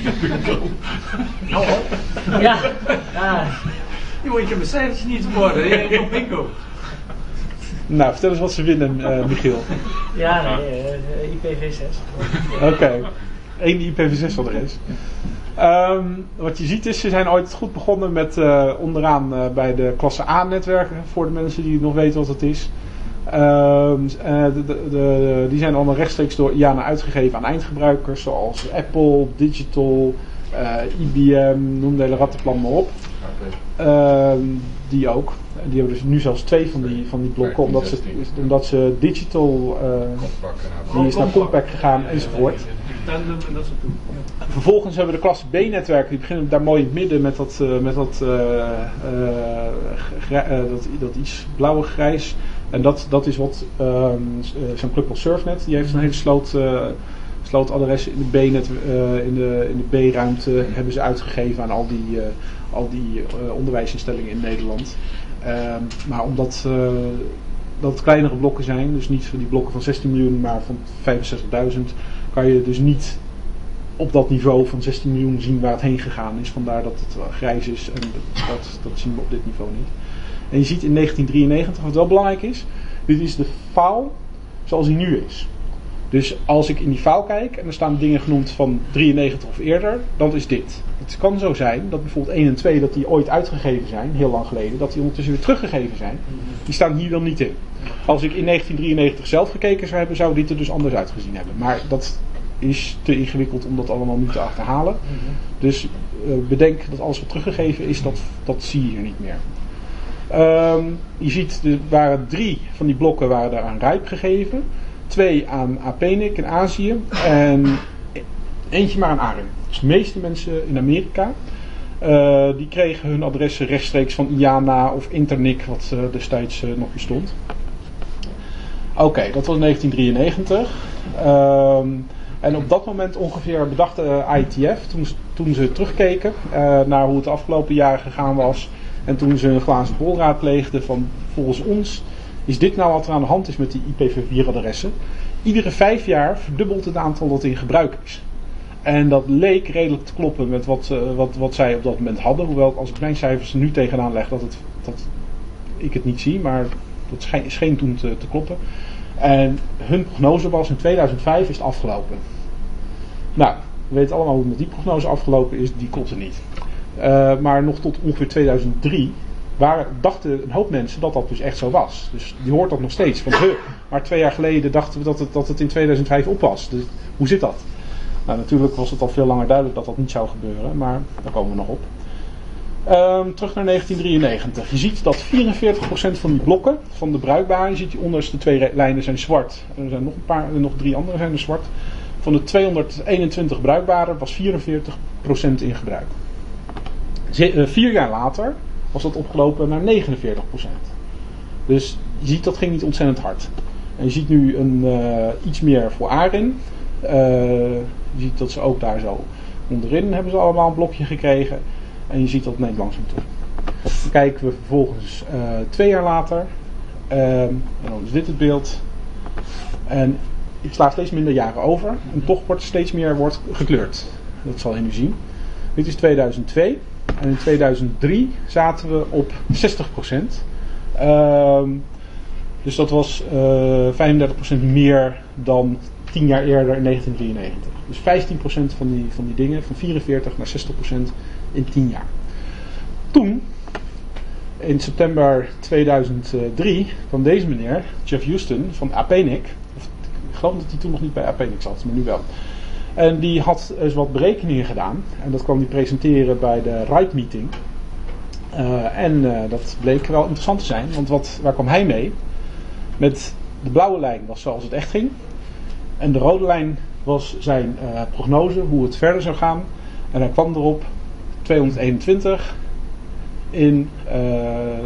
Ja. Ja. Jongen, ik heb mijn cijfertje niet te worden. Je hebt op bingo. Nou, vertel eens wat ze winnen, uh, Michiel. Ja, nee, uh, I P v zes. Oké, okay. Eén I P v zes adres. Um, wat je ziet is, ze zijn ooit goed begonnen met uh, onderaan uh, bij de klasse A netwerken, voor de mensen die nog weten wat het is. Um, uh, de, de, de, die zijn allemaal rechtstreeks door I A N A uitgegeven aan eindgebruikers, zoals Apple, Digital, uh, I B M, noem de hele rattenplan maar op. Uh, die ook. Die hebben dus nu zelfs twee van die, van die blokken, omdat ze, omdat ze Digital, uh, die is naar Compaq gegaan enzovoort. Vervolgens hebben we de klasse B-netwerken, die beginnen daar mooi in het midden met dat, uh, met dat, uh, uh, gra- uh, dat, dat iets blauwe grijs. En dat, dat is wat uh, zo'n club als Surfnet, die heeft een hele sloot, uh, slootadressen in de B-net, uh, in de, in de B-ruimte hebben ze uitgegeven aan al die, uh, al die uh, onderwijsinstellingen in Nederland. Uh, maar omdat uh, dat het kleinere blokken zijn, dus niet van die blokken van zestien miljoen, maar van vijfenzestigduizend, kan je dus niet op dat niveau van zestien miljoen zien waar het heen gegaan is. Vandaar dat het grijs is en dat, dat zien we op dit niveau niet. En je ziet in negentien drieënnegentig, wat wel belangrijk is, dit is de file zoals die nu is. Dus als ik in die file kijk en er staan dingen genoemd van drieënnegentig of eerder, dan is dit. Het kan zo zijn dat bijvoorbeeld één en twee, dat die ooit uitgegeven zijn, heel lang geleden, dat die ondertussen weer teruggegeven zijn. Die staan hier dan niet in. Als ik in negentien drieënnegentig zelf gekeken zou hebben, zou dit er dus anders uitgezien hebben. Maar dat is te ingewikkeld om dat allemaal nu te achterhalen. Dus uh, bedenk dat alles wat teruggegeven is, dat, dat zie je hier niet meer. Um, je ziet, er waren drie van die blokken waren daar aan RIPE gegeven. Twee aan A P N I C in Azië en eentje maar aan ARIN. Dus de meeste mensen in Amerika, uh, die kregen hun adressen rechtstreeks van I A N A of Internic, wat uh, destijds uh, nog bestond. Oké, okay, dat was negentien drieënnegentig. Um, en op dat moment ongeveer bedacht de I T F, toen, toen ze terugkeken uh, naar hoe het de afgelopen jaren gegaan was, en toen ze een glazen bol raadpleegden van volgens ons is dit nou wat er aan de hand is met die I P v vier adressen. Iedere vijf jaar verdubbelt het aantal dat in gebruik is. En dat leek redelijk te kloppen met wat, uh, wat, wat zij op dat moment hadden. Hoewel als ik mijn cijfers er nu tegenaan leg dat, het, dat ik het niet zie. Maar dat scheen, scheen toen te, te kloppen. En hun prognose was in tweeduizend vijf is het afgelopen. Nou, we weten allemaal hoe het met die prognose afgelopen is. Die klopte niet. Uh, maar nog tot ongeveer tweeduizend drie waar, dachten een hoop mensen dat dat dus echt zo was. Dus die hoort dat nog steeds. Van, huh, maar twee jaar geleden dachten we dat het, dat het in tweeduizend vijf op was. Dus hoe zit dat? Nou, natuurlijk was het al veel langer duidelijk dat dat niet zou gebeuren. Maar daar komen we nog op. Um, terug naar negentien drieënnegentig. Je ziet dat vierenveertig procent van die blokken van de bruikbare, je ziet die onderste twee lijnen zijn zwart. Er zijn nog een paar, nog drie andere zijn er zwart. Van de tweehonderdeenentwintig bruikbare was vierenveertig procent in gebruik. Z- uh, vier jaar later was dat opgelopen naar negenenveertig procent. Dus je ziet dat ging niet ontzettend hard. En je ziet nu een, uh, iets meer voor Arin. Uh, je ziet dat ze ook daar zo onderin hebben ze allemaal een blokje gekregen. En je ziet dat het neemt langzaam toe. Dan kijken we vervolgens uh, twee jaar later. Um, en dan is dit het beeld. En ik sla steeds minder jaren over. En toch wordt steeds meer wordt gekleurd. Dat zal je nu zien. Dit is tweeduizend twee. En in tweeduizend drie zaten we op zestig procent. Um, dus dat was uh, vijfendertig procent meer dan tien jaar eerder in negentien drieënnegentig. Dus vijftien procent van die, van die dingen, van vierenveertig naar zestig procent in tien jaar. Toen, in september tweeduizend drie, kwam deze meneer, Jeff Houston van Apenic. Ik geloof dat hij toen nog niet bij Apenic zat, maar nu wel. En die had eens wat berekeningen gedaan. En dat kwam hij presenteren bij de RIPE meeting. Uh, en uh, dat bleek wel interessant te zijn. Want wat, waar kwam hij mee? Met de blauwe lijn was zoals het echt ging. En de rode lijn was zijn uh, prognose, hoe het verder zou gaan. En hij kwam erop tweehonderdeenentwintig in uh,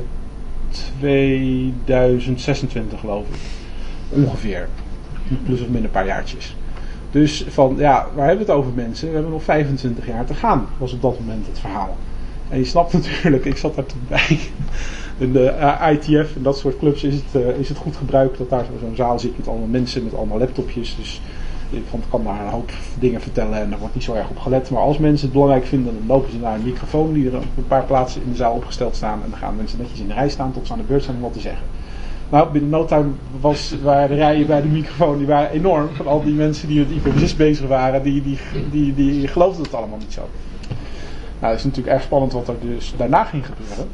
tweeduizend zesentwintig geloof ik. Ongeveer. Plus of min een paar jaartjes. Dus van, ja, waar hebben we het over mensen? We hebben nog vijfentwintig jaar te gaan, was op dat moment het verhaal. En je snapt natuurlijk, ik zat daar toen bij. In de uh, I T F en dat soort clubs is het, uh, is het goed gebruikt dat daar zo'n zaal zit met allemaal mensen met allemaal laptopjes. Dus ik vond, kan daar een hoop dingen vertellen en er wordt niet zo erg op gelet. Maar als mensen het belangrijk vinden, dan lopen ze naar een microfoon die er op een paar plaatsen in de zaal opgesteld staan. En dan gaan mensen netjes in de rij staan tot ze aan de beurt zijn om wat te zeggen. Nou, binnen no time was, waren de rijen bij de microfoon, die waren enorm. Van al die mensen die met I P v zes bezig waren, die, die, die, die, die geloofden het allemaal niet zo. Nou, het is natuurlijk erg spannend wat er dus daarna ging gebeuren.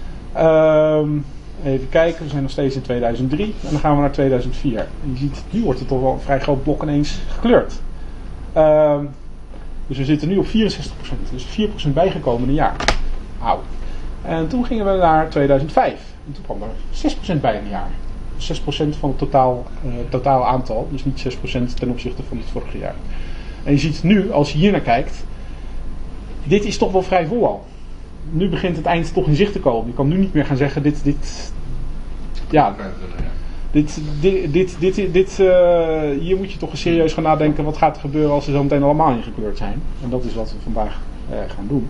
Um, even kijken, we zijn nog steeds in tweeduizend drie en dan gaan we naar tweeduizend vier. En je ziet, nu wordt het toch wel een vrij groot blok ineens gekleurd. Um, dus we zitten nu op vierenzestig procent, dus vier procent bijgekomen in een jaar. Auw. En toen gingen we naar tweeduizend vijf. En toen kwam er zes procent bij in een jaar. zes procent van het totaal, uh, totaal aantal, dus niet zes procent ten opzichte van het vorige jaar. En je ziet nu, als je hier naar kijkt, dit is toch wel vrij vol al. Nu begint het eind toch in zicht te komen. Je kan nu niet meer gaan zeggen, dit, dit, ja, dit, dit, dit, dit, dit uh, hier moet je toch eens serieus gaan nadenken, wat gaat er gebeuren als ze zo meteen allemaal ingekleurd zijn. En dat is wat we vandaag uh, gaan doen.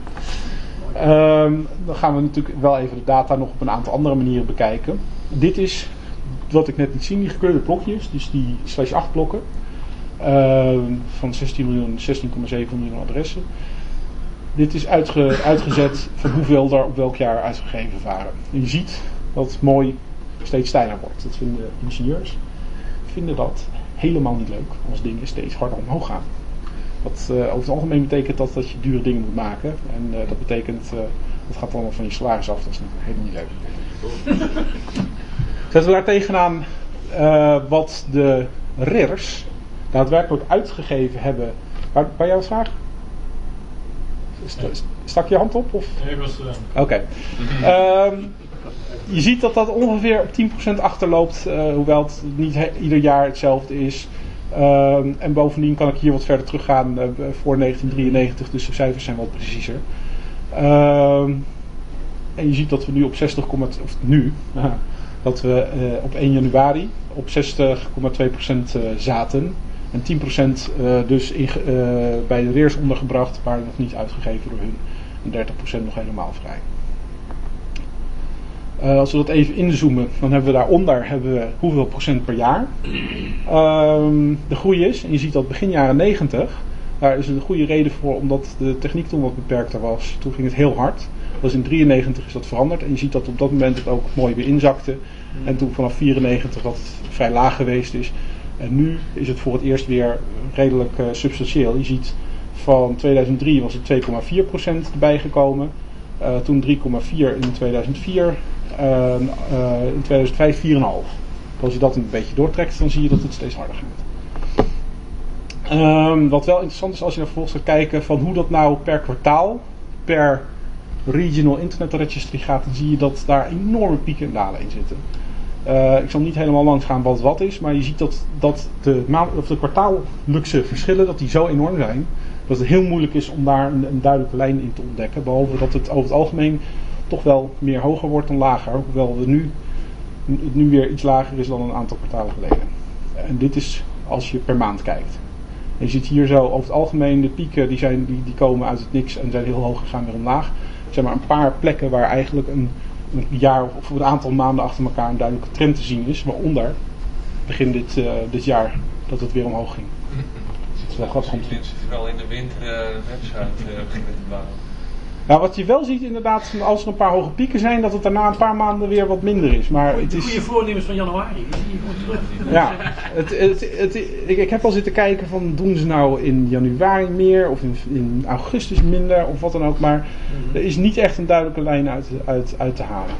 Um, dan gaan we natuurlijk wel even de data nog op een aantal andere manieren bekijken. Dit is wat ik net liet zien, die gekleurde blokjes, dus die slash acht blokken. Uh, van zestien miljoen, zestien komma zeven miljoen adressen. Dit is uitge, uitgezet van hoeveel er op welk jaar uitgegeven waren. En je ziet dat het mooi steeds steiler wordt. Dat vinden ingenieurs vinden dat helemaal niet leuk als dingen steeds harder omhoog gaan. Wat uh, over het algemeen betekent dat dat je dure dingen moet maken. En uh, dat betekent, uh, dat gaat allemaal van je salaris af. Dat is helemaal niet leuk. Zetten we daar tegenaan uh, wat de R I R's daadwerkelijk uitgegeven hebben. Waar, waar jij wat vraagt? St- stak je hand op? Of? Nee, ik was... Uh... Oké. Okay. Um, je ziet dat dat ongeveer op tien procent achterloopt. Uh, hoewel het niet he- ieder jaar hetzelfde is. Um, en bovendien kan ik hier wat verder teruggaan uh, voor negentien drieënnegentig. Dus de cijfers zijn wat preciezer. Um, en je ziet dat we nu op zestig, of nu, uh, dat we uh, op één januari op zestig komma twee procent uh, zaten. En tien procent uh, dus in, uh, bij de R I R's ondergebracht, maar nog niet uitgegeven door hun. En dertig procent nog helemaal vrij. Uh, als we dat even inzoomen, dan hebben we daaronder hebben we hoeveel procent per jaar um, de groei is. En je ziet dat begin jaren negentig, daar is een goede reden voor, omdat de techniek toen wat beperkter was. Toen ging het heel hard. Dus in drieënnegentig is dat veranderd. En je ziet dat op dat moment het ook mooi weer inzakte. En toen vanaf vierennegentig dat het vrij laag geweest is. En nu is het voor het eerst weer redelijk uh, substantieel. Je ziet van tweeduizend drie was het twee komma vier procent erbij gekomen. Uh, toen drie komma vier in tweeduizend vier. Uh, uh, in tweeduizend vijf vier komma vijf. Als je dat een beetje doortrekt, dan zie je dat het steeds harder gaat. Um, wat wel interessant is als je naar vervolgens gaat kijken van hoe dat nou per kwartaal, per regional internet registry gaat, dan zie je dat daar enorme pieken en dalen in zitten. Uh, ik zal niet helemaal langs gaan wat wat is, maar je ziet dat, dat de, maand, of de kwartaallijkse verschillen dat die zo enorm zijn, dat het heel moeilijk is om daar een, een duidelijke lijn in te ontdekken. Behalve dat het over het algemeen toch wel meer hoger wordt dan lager. Hoewel we nu, het nu weer iets lager is dan een aantal kwartalen geleden. En dit is als je per maand kijkt. En je ziet hier zo over het algemeen de pieken die, zijn, die, die komen uit het niks en zijn heel hoog gegaan weer omlaag. Er zijn maar een paar plekken waar eigenlijk een, een jaar of een aantal maanden achter elkaar een duidelijke trend te zien is. Waaronder begin dit, uh, dit jaar dat het weer omhoog ging. Dat is wel grappig om te zien. Mensen vooral in de winter uh, de website uh, beginnen te bouwen. Nou, wat je wel ziet inderdaad, als er een paar hoge pieken zijn, dat het daarna een paar maanden weer wat minder is. Maar het De is... goede voornemens van januari, die zie je gewoon terug. Ja, het, het, het, ik, ik heb al zitten kijken van doen ze nou in januari meer of in, in augustus minder of wat dan ook. Maar mm-hmm. er is niet echt een duidelijke lijn uit, uit, uit te halen.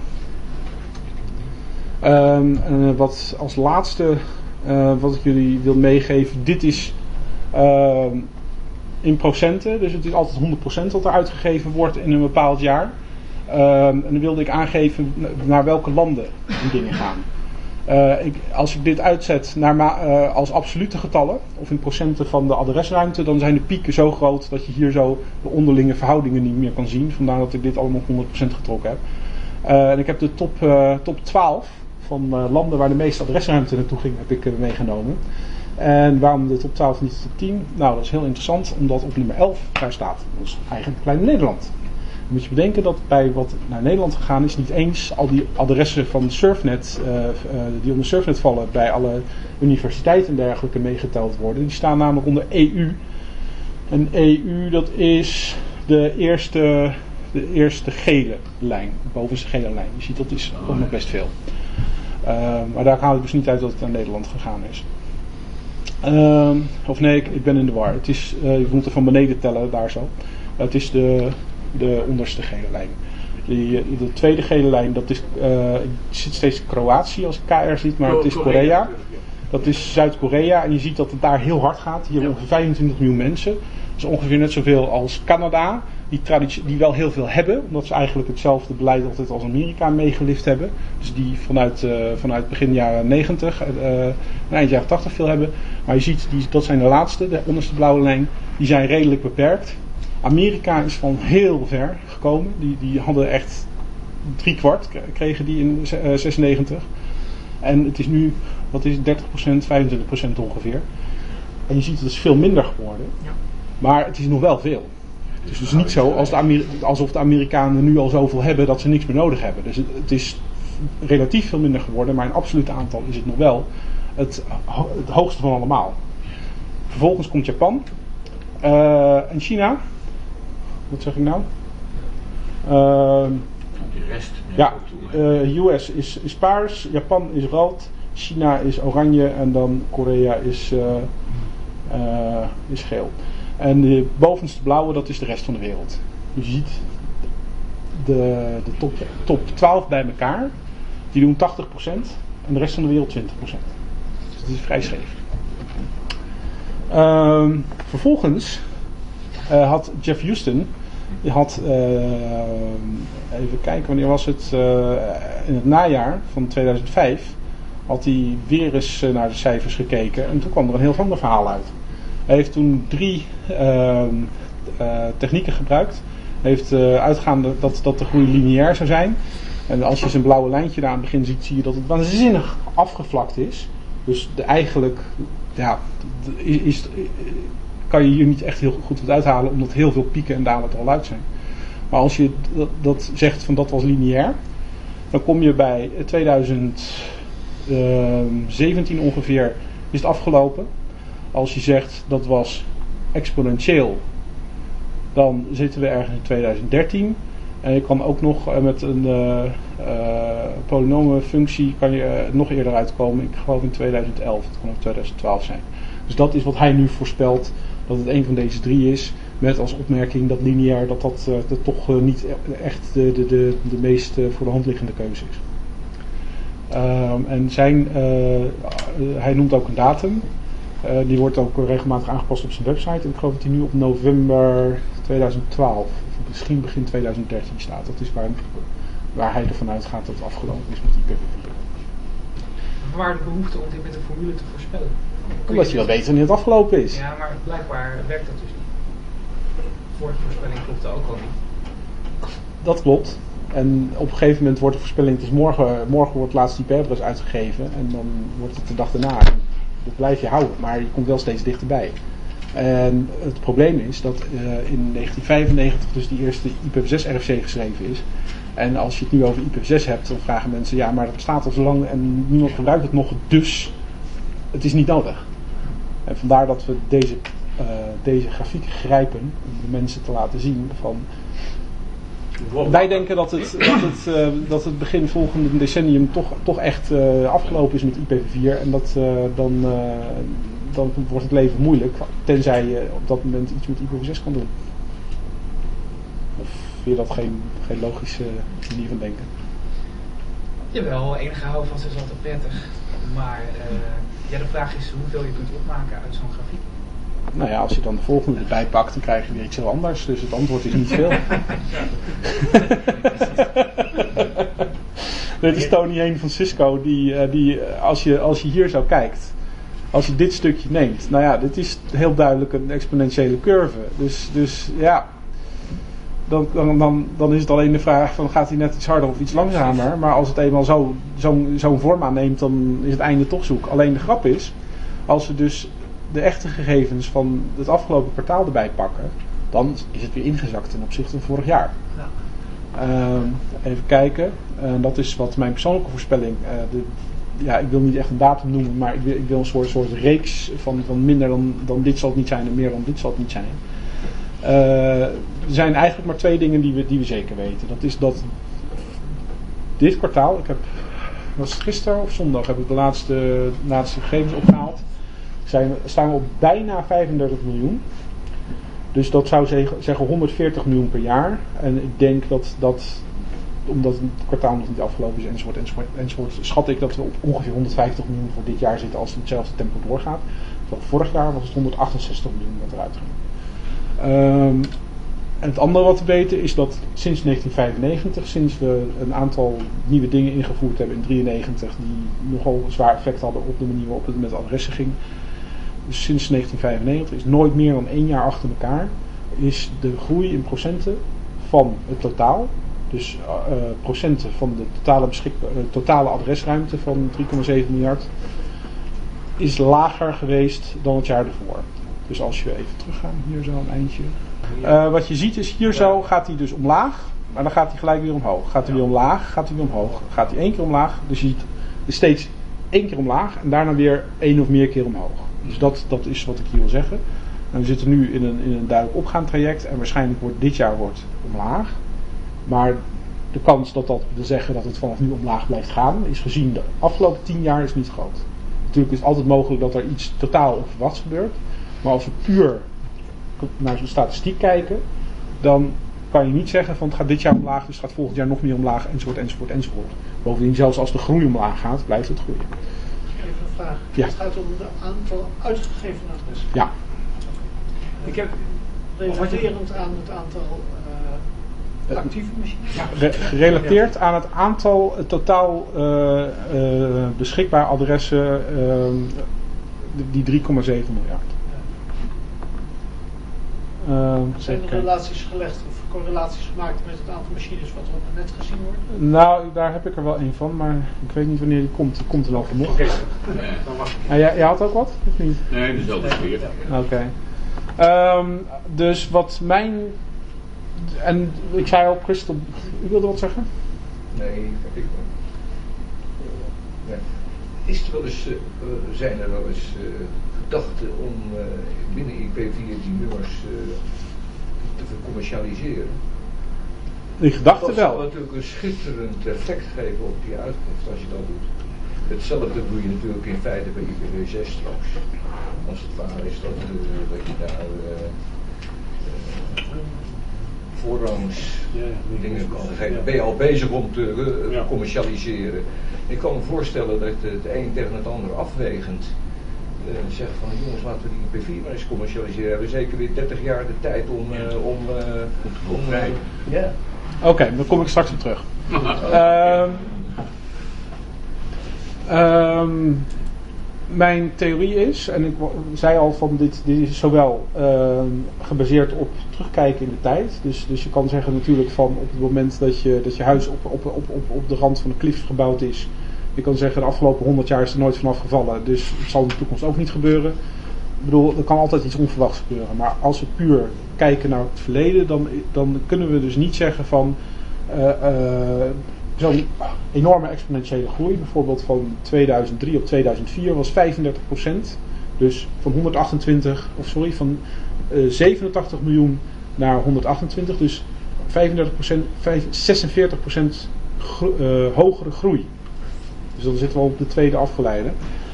Um, en wat als laatste uh, wat ik jullie wil meegeven, dit is... Uh, in procenten, dus het is altijd honderd procent wat er uitgegeven wordt in een bepaald jaar. Um, en dan wilde ik aangeven naar welke landen die dingen gaan. Uh, ik, als ik dit uitzet naar ma- uh, als absolute getallen, of in procenten van de adresruimte, dan zijn de pieken zo groot dat je hier zo de onderlinge verhoudingen niet meer kan zien. Vandaar dat ik dit allemaal op honderd procent getrokken heb. Uh, en ik heb de top, uh, top twaalf van uh, landen waar de meeste adresruimte naartoe ging, heb ik uh, meegenomen. En waarom de top twaalf niet de top tien? Nou, dat is heel interessant, omdat op nummer elf daar staat. Dat is eigenlijk kleine Nederland. Dan moet je bedenken dat bij wat naar Nederland gegaan is, niet eens al die adressen van Surfnet, uh, uh, die onder Surfnet vallen, bij alle universiteiten en dergelijke meegeteld worden. Die staan namelijk onder E U. En E U, dat is de eerste, de eerste gele lijn, de bovenste gele lijn. Je ziet, dat is ook nog best veel. Uh, maar daar haal ik dus niet uit dat het naar Nederland gegaan is. Uh, of nee, ik, ik ben in de war. Het is, uh, je moet er van beneden tellen, daar zo. Uh, het is de, de onderste gele lijn. Die, de tweede gele lijn, dat is, uh, je ziet steeds Kroatië als K R ziet, maar het is Korea. Dat is Zuid-Korea en je ziet dat het daar heel hard gaat. Hier hebben ongeveer vijfentwintig miljoen mensen. Dat is ongeveer net zoveel als Canada. Die, traditie, die wel heel veel hebben, omdat ze eigenlijk hetzelfde beleid altijd als Amerika meegelift hebben. Dus die vanuit, uh, vanuit begin jaren negentig uh, en eind jaren tachtig veel hebben. Maar je ziet, die, dat zijn de laatste, de onderste blauwe lijn, die zijn redelijk beperkt. Amerika is van heel ver gekomen. Die, die hadden echt drie kwart, kregen die in uh, zesennegentig. En het is nu, wat is het, dertig procent, vijfentwintig procent ongeveer. En je ziet, het is veel minder geworden. Ja. Maar het is nog wel veel. Het is dus niet zo als de Amer- alsof de Amerikanen nu al zoveel hebben dat ze niks meer nodig hebben. Dus het, het is relatief veel minder geworden, maar in absoluut aantal is het nog wel het, het hoogste van allemaal. Vervolgens komt Japan uh, en China. Wat zeg ik nou? Uh, Die rest. ja, uh, U S is, is paars, Japan is rood, China is oranje en dan Korea is, uh, uh, is geel. En de bovenste blauwe, dat is de rest van de wereld. Je ziet de, de top, top twaalf bij elkaar. Die doen tachtig procent. En de rest van de wereld twintig procent. Dus dat is vrij scheef. Um, vervolgens uh, had Jeff Houston. Die had, uh, even kijken, wanneer was het? Uh, in het najaar van tweeduizend vijf. Had hij weer eens uh, naar de cijfers gekeken. En toen kwam er een heel ander verhaal uit. Hij heeft toen drie uh, uh, technieken gebruikt. Hij heeft uh, uitgaande dat, dat de groei lineair zou zijn. En als je zijn blauwe lijntje daar aan het begin ziet, zie je dat het waanzinnig afgevlakt is. Dus de, eigenlijk ja, de, is, kan je hier niet echt heel goed wat uithalen, omdat heel veel pieken en dalen er al uit zijn. Maar als je dat, dat zegt van dat was lineair, dan kom je bij tweeduizend zeventien ongeveer, is het afgelopen. Als je zegt dat was exponentieel, dan zitten we ergens in tweeduizend dertien. En je kan ook nog met een uh, uh, polynome functie kan je uh, nog eerder uitkomen. Ik geloof in tweeduizend elf, het kan ook tweeduizend twaalf zijn. Dus dat is wat hij nu voorspelt, dat het een van deze drie is. Met als opmerking dat lineair dat dat, uh, dat toch uh, niet echt de, de, de, de meest uh, voor de hand liggende keuze is. Um, en zijn, uh, uh, hij noemt ook een datum. Uh, die wordt ook regelmatig aangepast op zijn website. En ik geloof dat hij nu op november tweeduizend twaalf, of misschien begin tweeduizend dertien staat. Dat is waar, waar hij ervan uitgaat dat het afgelopen is met I P v vier. Waar de behoefte om dit met een formule te voorspellen? Omdat je wel weet wanneer het afgelopen is. Ja, maar blijkbaar werkt dat dus niet. Vorige voorspelling klopte ook al niet. Dat klopt. En op een gegeven moment wordt de voorspelling, dus morgen, morgen wordt het laatste I P-adres uitgegeven en dan wordt het de dag daarna. Dat blijf je houden, maar je komt wel steeds dichterbij. En het probleem is dat uh, in negentien vijfennegentig dus die eerste I P v zes R F C geschreven is. En als je het nu over I P v zes hebt, dan vragen mensen, ja, maar dat bestaat al zo lang en niemand gebruikt het nog, dus het is niet nodig. En vandaar dat we deze, uh, deze grafiek grijpen om de mensen te laten zien van... Wij denken dat het, dat het, uh, dat het begin volgende decennium toch, toch echt uh, afgelopen is met I P v vier. En dat uh, dan, uh, dan wordt het leven moeilijk, tenzij je op dat moment iets met I P v zes kan doen. Of vind je dat geen, geen logische manier van denken? Jawel, enige houvast is altijd prettig. Maar uh, ja, de vraag is hoeveel je kunt opmaken uit zo'n grafiek. Nou ja, als je dan de volgende erbij pakt, dan krijg je weer iets heel anders. Dus het antwoord is niet veel. Dit is Tony Heen van Cisco. Die, die als, je, als je hier zo kijkt, als je dit stukje neemt. Nou ja, dit is heel duidelijk een exponentiële curve. Dus, dus ja, dan, dan, dan, dan is het alleen de vraag van gaat hij net iets harder of iets langzamer. Maar als het eenmaal zo, zo'n, zo'n vorm aanneemt, dan is het einde toch zoek. Alleen de grap is, als we dus de echte gegevens van het afgelopen kwartaal erbij pakken, dan is het weer ingezakt ten opzichte van vorig jaar. Ja. Uh, even kijken. Uh, dat is wat mijn persoonlijke voorspelling. Uh, de, ja, ik wil niet echt een datum noemen, maar ik wil, ik wil een soort, soort reeks van, van minder dan, dan dit zal het niet zijn en meer dan dit zal het niet zijn. Uh, er zijn eigenlijk maar twee dingen die we, die we zeker weten. Dat is dat dit kwartaal, ik heb, was het gisteren of zondag, heb ik de laatste, laatste gegevens opgehaald. Zijn, staan we op bijna vijfendertig miljoen. Dus dat zou zeggen honderdveertig miljoen per jaar. En ik denk dat, dat omdat het kwartaal nog niet afgelopen is enzovoort, enzovoort, enzovoort, schat ik dat we op ongeveer honderdvijftig miljoen voor dit jaar zitten als het in hetzelfde tempo doorgaat. Terwijl vorig jaar was het honderdachtenzestig miljoen wat eruit ging. Um, en het andere wat we weten is dat sinds negentien vijfennegentig, sinds we een aantal nieuwe dingen ingevoerd hebben in drieënnegentig die nogal zwaar effect hadden op de manier waarop het met adressen ging. Dus sinds negentien vijfennegentig is nooit meer dan één jaar achter elkaar is de groei in procenten van het totaal, dus uh, procenten van de totale, beschikba- uh, totale adresruimte van drie komma zeven miljard, is lager geweest dan het jaar ervoor. Dus als je even teruggaan, hier zo een eindje. Uh, wat je ziet is, hier zo gaat hij dus omlaag, maar dan gaat hij gelijk weer omhoog. Gaat hij weer omlaag, gaat hij weer omhoog. Gaat hij één keer omlaag, dus je ziet dus steeds één keer omlaag en daarna weer één of meer keer omhoog. Dus dat, dat is wat ik hier wil zeggen. En we zitten nu in een, in een duidelijk opgaand traject en waarschijnlijk wordt dit jaar wordt omlaag. Maar de kans dat dat wil zeggen dat het vanaf nu omlaag blijft gaan, is gezien de afgelopen tien jaar is niet groot. Natuurlijk is het altijd mogelijk dat er iets totaal onverwachts gebeurt. Maar als we puur naar zo'n statistiek kijken, dan kan je niet zeggen van het gaat dit jaar omlaag, dus het gaat volgend jaar nog meer omlaag, enzovoort, enzovoort, enzovoort. Bovendien, zelfs als de groei omlaag gaat, blijft het groeien. Even een vraag. Ja. Het gaat om het aantal uitgegeven adressen. Ja. Ik heb relaterend aan het aantal uh, actieve machines. Ja, re- gerelateerd aan het aantal het totaal uh, uh, beschikbaar adressen, uh, die drie komma zeven miljard. Uh, Zijn er relaties gelegd of correlaties gemaakt met het aantal machines wat er op het net gezien wordt? Nou, daar heb ik er wel een van, maar ik weet niet wanneer die komt. Die komt er wel vanmorgen. Oké, dan wacht ik. Ah, jij, jij had ook wat? Of niet? Nee, dezelfde sfeer. Oké. Okay. Um, dus wat mijn... En ik zei al, Christel, u wilde wat zeggen? Nee, ik wel. Ja. Is er wel eens, uh, zijn er wel eens uh, gedachten om uh, binnen I P vier die nummers uh, te commercialiseren? Die gedachten dat wel. zal natuurlijk een schitterend effect geven op je uitkomst als je dat doet. Hetzelfde doe je natuurlijk in feite bij I P v zes straks. Als het waar is dat, uh, dat je daar uh, uh, voorrangs ja, dingen kan geven. Ben je al bezig om te uh, ja. commercialiseren? Ik kan me voorstellen dat het een tegen het ander afwegend uh, zegt van jongens, laten we die I P vier maar eens commercialiseren. We hebben zeker weer dertig jaar de tijd om uh, om, uh, om uh, ja. Oké, okay, dan kom ik straks weer terug. um, um, mijn theorie is, en ik zei al van dit, dit is zowel uh, gebaseerd op terugkijken in de tijd. Dus, dus je kan zeggen natuurlijk van op het moment dat je, dat je huis op, op, op, op, op de rand van de klif gebouwd is. Je kan zeggen de afgelopen honderd jaar is er nooit vanaf gevallen. Dus het zal in de toekomst ook niet gebeuren. Ik bedoel, er kan altijd iets onverwachts gebeuren. Maar als we puur kijken naar het verleden, dan, dan kunnen we dus niet zeggen van uh, uh, zo'n enorme exponentiële groei. Bijvoorbeeld van tweeduizend drie op tweeduizend vier was vijfendertig procent. Dus van honderdachtentwintig, of sorry, van uh, zevenentachtig miljoen naar honderdachtentwintig. Dus vijfendertig procent, zesenveertig procent gro- uh, hogere groei. Dus dan zitten we op de tweede afgeleide.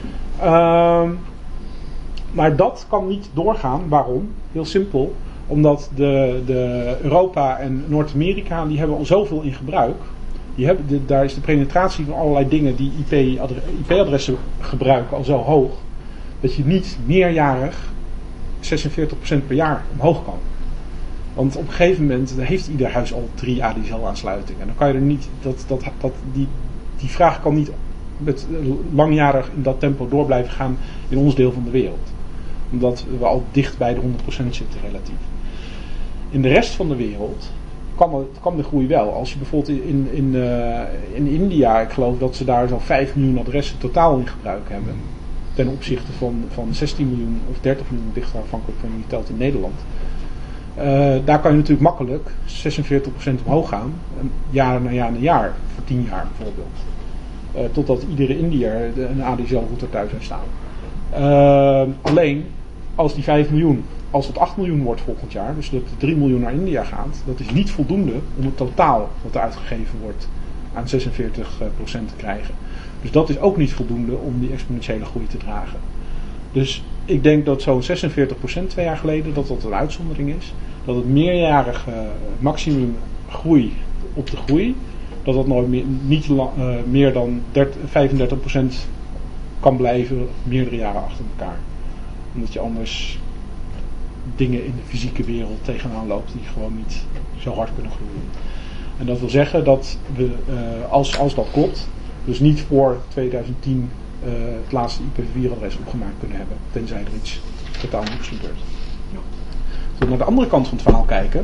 Uh, maar dat kan niet doorgaan. Waarom? Heel simpel. Omdat de, de Europa en Noord-Amerika, die hebben al zoveel in gebruik. Die hebben, de, daar is de penetratie van allerlei dingen die I P-adressen gebruiken al zo hoog. Dat je niet meerjarig zesenveertig procent per jaar omhoog kan. Want op een gegeven moment heeft ieder huis al drie A D S L-aansluitingen. Dan kan je er niet, dat, dat, dat, die, die vraag kan niet met langjarig in dat tempo door blijven gaan in ons deel van de wereld. Omdat we al dicht bij de honderd procent zitten relatief. In de rest van de wereld kan, het, kan de groei wel. Als je bijvoorbeeld in, in, uh, in India, ik geloof dat ze daar zo'n vijf miljoen adressen totaal in gebruik hebben. Ten opzichte van, van zestien miljoen of dertig miljoen, dicht afhankelijk van wie je telt in Nederland. Uh, daar kan je natuurlijk makkelijk zesenveertig procent omhoog gaan. Jaar na jaar na jaar. Voor tien jaar bijvoorbeeld. Uh, totdat iedere Indiër een A D S L-router thuis heeft staan. Uh, alleen, als die vijf miljoen, als het acht miljoen wordt volgend jaar, dus dat drie miljoen naar India gaat, dat is niet voldoende om het totaal wat er uitgegeven wordt aan zesenveertig procent te krijgen. Dus dat is ook niet voldoende om die exponentiële groei te dragen. Dus ik denk dat zo'n zesenveertig procent twee jaar geleden, dat dat een uitzondering is. Dat het meerjarige maximum groei op de groei, dat dat nooit meer, niet la, uh, meer dan dertig, vijfendertig procent kan blijven meerdere jaren achter elkaar. Omdat je anders dingen in de fysieke wereld tegenaan loopt die gewoon niet zo hard kunnen groeien. En dat wil zeggen dat we, uh, als, als dat klopt, dus niet voor tweeduizend tien uh, het laatste I P v vier adres opgemaakt kunnen hebben, tenzij er iets totaal nieuws gebeurt. Ja. Als we naar de andere kant van het verhaal kijken,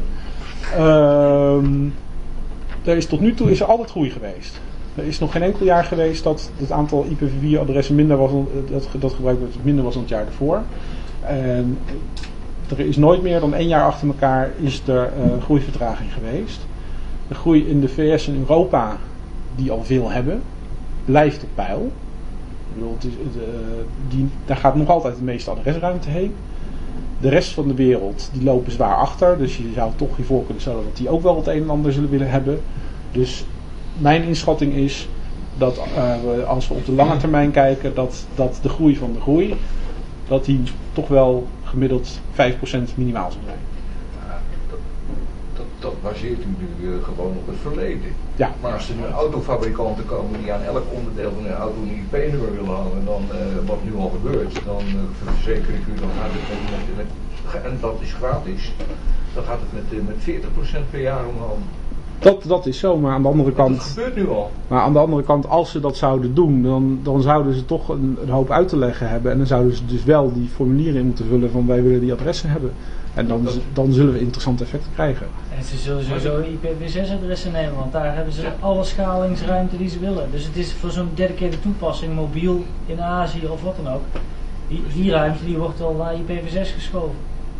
uh, er is tot nu toe is er altijd groei geweest. Er is nog geen enkel jaar geweest dat het aantal I P v vier adressen minder was dan, dat, dat gebruikt werd minder was dan het jaar ervoor. En er is nooit meer dan één jaar achter elkaar is er uh, groeivertraging geweest. De groei in de V S en Europa, die al veel hebben, blijft op peil. Ik bedoel, het is, het, uh, die, daar gaat nog altijd de meeste adresruimte heen. De rest van de wereld, die lopen zwaar achter. Dus je zou toch je voor kunnen stellen dat die ook wel het een en ander zullen willen hebben. Dus mijn inschatting is dat uh, we, als we op de lange termijn kijken, dat, dat de groei van de groei, dat die toch wel gemiddeld vijf procent minimaal zal zijn. Ja, dat, dat, dat baseert u nu uh, gewoon op het verleden. Ja. Maar als er nu autofabrikanten komen die aan elk onderdeel van een auto een I P-nummer willen hangen, dan uh, wat nu al gebeurt, dan uh, verzeker ik u, dan gaat het met, met, met, en dat is gratis, dan gaat het met, uh, met veertig procent per jaar omhoog. Dat, dat is zo, maar aan de andere kant. Dat gebeurt nu al. Maar aan de andere kant, als ze dat zouden doen, dan, dan zouden ze toch een, een hoop uit te leggen hebben. En dan zouden ze dus wel die formulieren in moeten vullen van wij willen die adressen hebben. En dan, dan zullen we interessante effecten krijgen. En ze zullen sowieso I P v zes adressen nemen, want daar hebben ze alle schalingsruimte die ze willen. Dus het is voor zo'n dedicated toepassing, mobiel in Azië of wat dan ook. Die, die ruimte die wordt al naar I P v zes geschoven.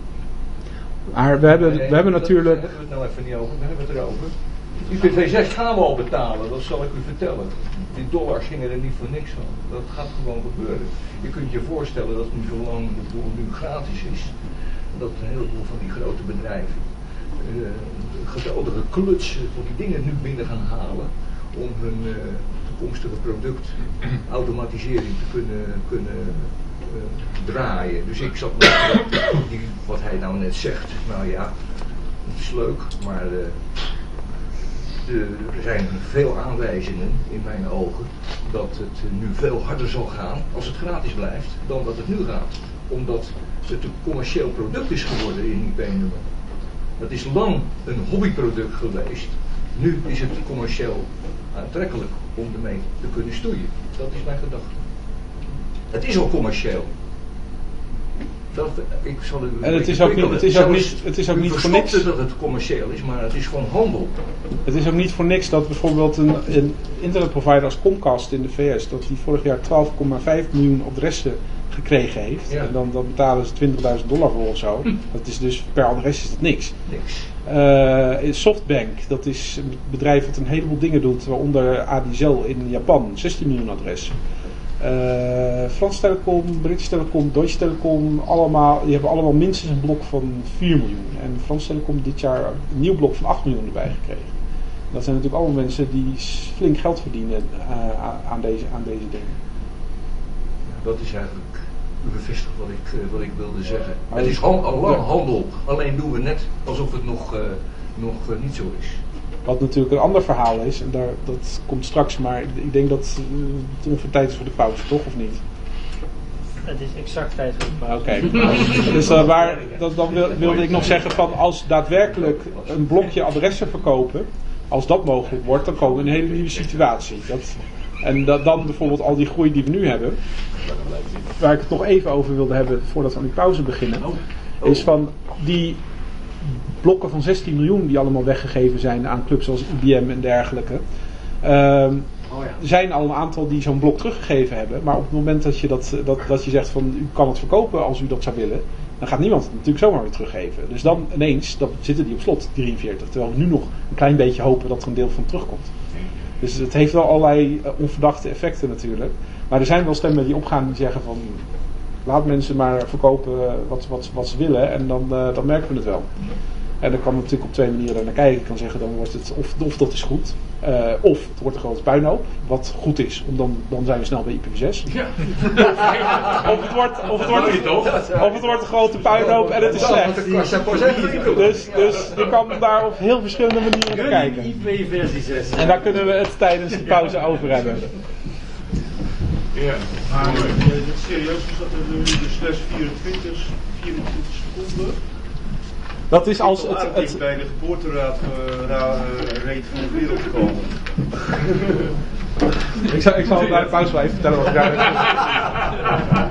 Maar we hebben, we hebben natuurlijk. Daar hebben we het nou even niet over, we hebben het erover. I P v zes gaan we al betalen, dat zal ik u vertellen. Die dollars gingen er niet voor niks van. Dat gaat gewoon gebeuren. Je kunt je voorstellen dat nu zolang de boel nu gratis is, dat een heleboel van die grote bedrijven uh, geweldige klutsen van die dingen nu binnen gaan halen om hun uh, toekomstige product automatisering te kunnen, kunnen uh, draaien. Dus ik zat met die, wat hij nou net zegt, nou ja, het is leuk, maar uh, de, er zijn veel aanwijzingen in mijn ogen dat het nu veel harder zal gaan als het gratis blijft dan dat het nu gaat. Omdat het een commercieel product is geworden in I P-nummer. Dat is lang een hobbyproduct geweest. Nu is het commercieel aantrekkelijk om ermee te kunnen stoeien. Dat is mijn gedachte. Het is al commercieel. Dat, ik zal u En het is ook niet, het is ook niet, het is ook u niet voor niks. dat het commercieel is, maar het is gewoon handel. Het is ook niet voor niks dat bijvoorbeeld een, een internetprovider als Comcast in de V S, dat die vorig jaar twaalf komma vijf miljoen adressen gekregen heeft. Ja. En dan, dan betalen ze twintigduizend dollar voor of zo. Dat is dus per adres is dat niks. Niks. Uh, Softbank, dat is een bedrijf dat een heleboel dingen doet, waaronder Adizel in Japan, zestien miljoen adressen. Uh, Frans Telecom, British Telecom, Deutsche Telecom, allemaal, die hebben allemaal minstens een blok van vier miljoen. En Frans Telecom dit jaar een nieuw blok van acht miljoen erbij gekregen. Dat zijn natuurlijk allemaal mensen die flink geld verdienen uh, aan, deze, aan deze dingen. Dat is eigenlijk bevestigd wat ik, uh, wat ik wilde zeggen. Oh, het is al, al lang ja. handel, alleen doen we net alsof het nog, uh, nog uh, niet zo is. Wat natuurlijk een ander verhaal is, en daar, dat komt straks, maar ik denk dat uh, het ongeveer tijd is voor de pauze, toch? Of niet? Het is exact tijd voor de pauze. Oké. Okay. Dus uh, waar, dat, dan wil, wilde ik nog zeggen van als daadwerkelijk een blokje adressen verkopen, als dat mogelijk wordt, dan komen we in een hele nieuwe situatie. Dat, en dat, dan bijvoorbeeld al die groei die we nu hebben, waar ik het nog even over wilde hebben voordat we aan die pauze beginnen, is van die blokken van zestien miljoen die allemaal weggegeven zijn aan clubs zoals I B M en dergelijke. Um, Oh ja. Er zijn al een aantal die zo'n blok teruggegeven hebben, maar op het moment dat je, dat, dat, dat je zegt van u kan het verkopen als u dat zou willen, dan gaat niemand het natuurlijk zomaar weer teruggeven. Dus dan ineens dan zitten die op slot, drieënveertig, terwijl we nu nog een klein beetje hopen dat er een deel van terugkomt. Dus het heeft wel allerlei uh, onverdachte effecten natuurlijk. Maar er zijn wel stemmen die opgaan die zeggen van laat mensen maar verkopen wat, wat, wat ze willen en dan, uh, dan merken we het wel. En dan kan men natuurlijk op twee manieren naar kijken. Ik kan zeggen dan wordt het of, of dat is goed. Uh, of het wordt een grote puinhoop. Wat goed is, om dan, dan zijn we snel bij I P v zes. Ja. of, het wordt, of, het wordt, of het wordt een grote puinhoop en het is slecht. Dus, dus je kan daar op heel verschillende manieren naar kijken. I P versie zes. En daar kunnen we het tijdens de pauze over hebben. Ja. Maar uh, serieus is dat er nu de slash vierentwintig, vierentwintig seconden. Dat is als het, het, het bij de geboorteraad uh, rate van de wereld komen. ik zal, ik zal bij de pauze wel even vertellen wat ik daar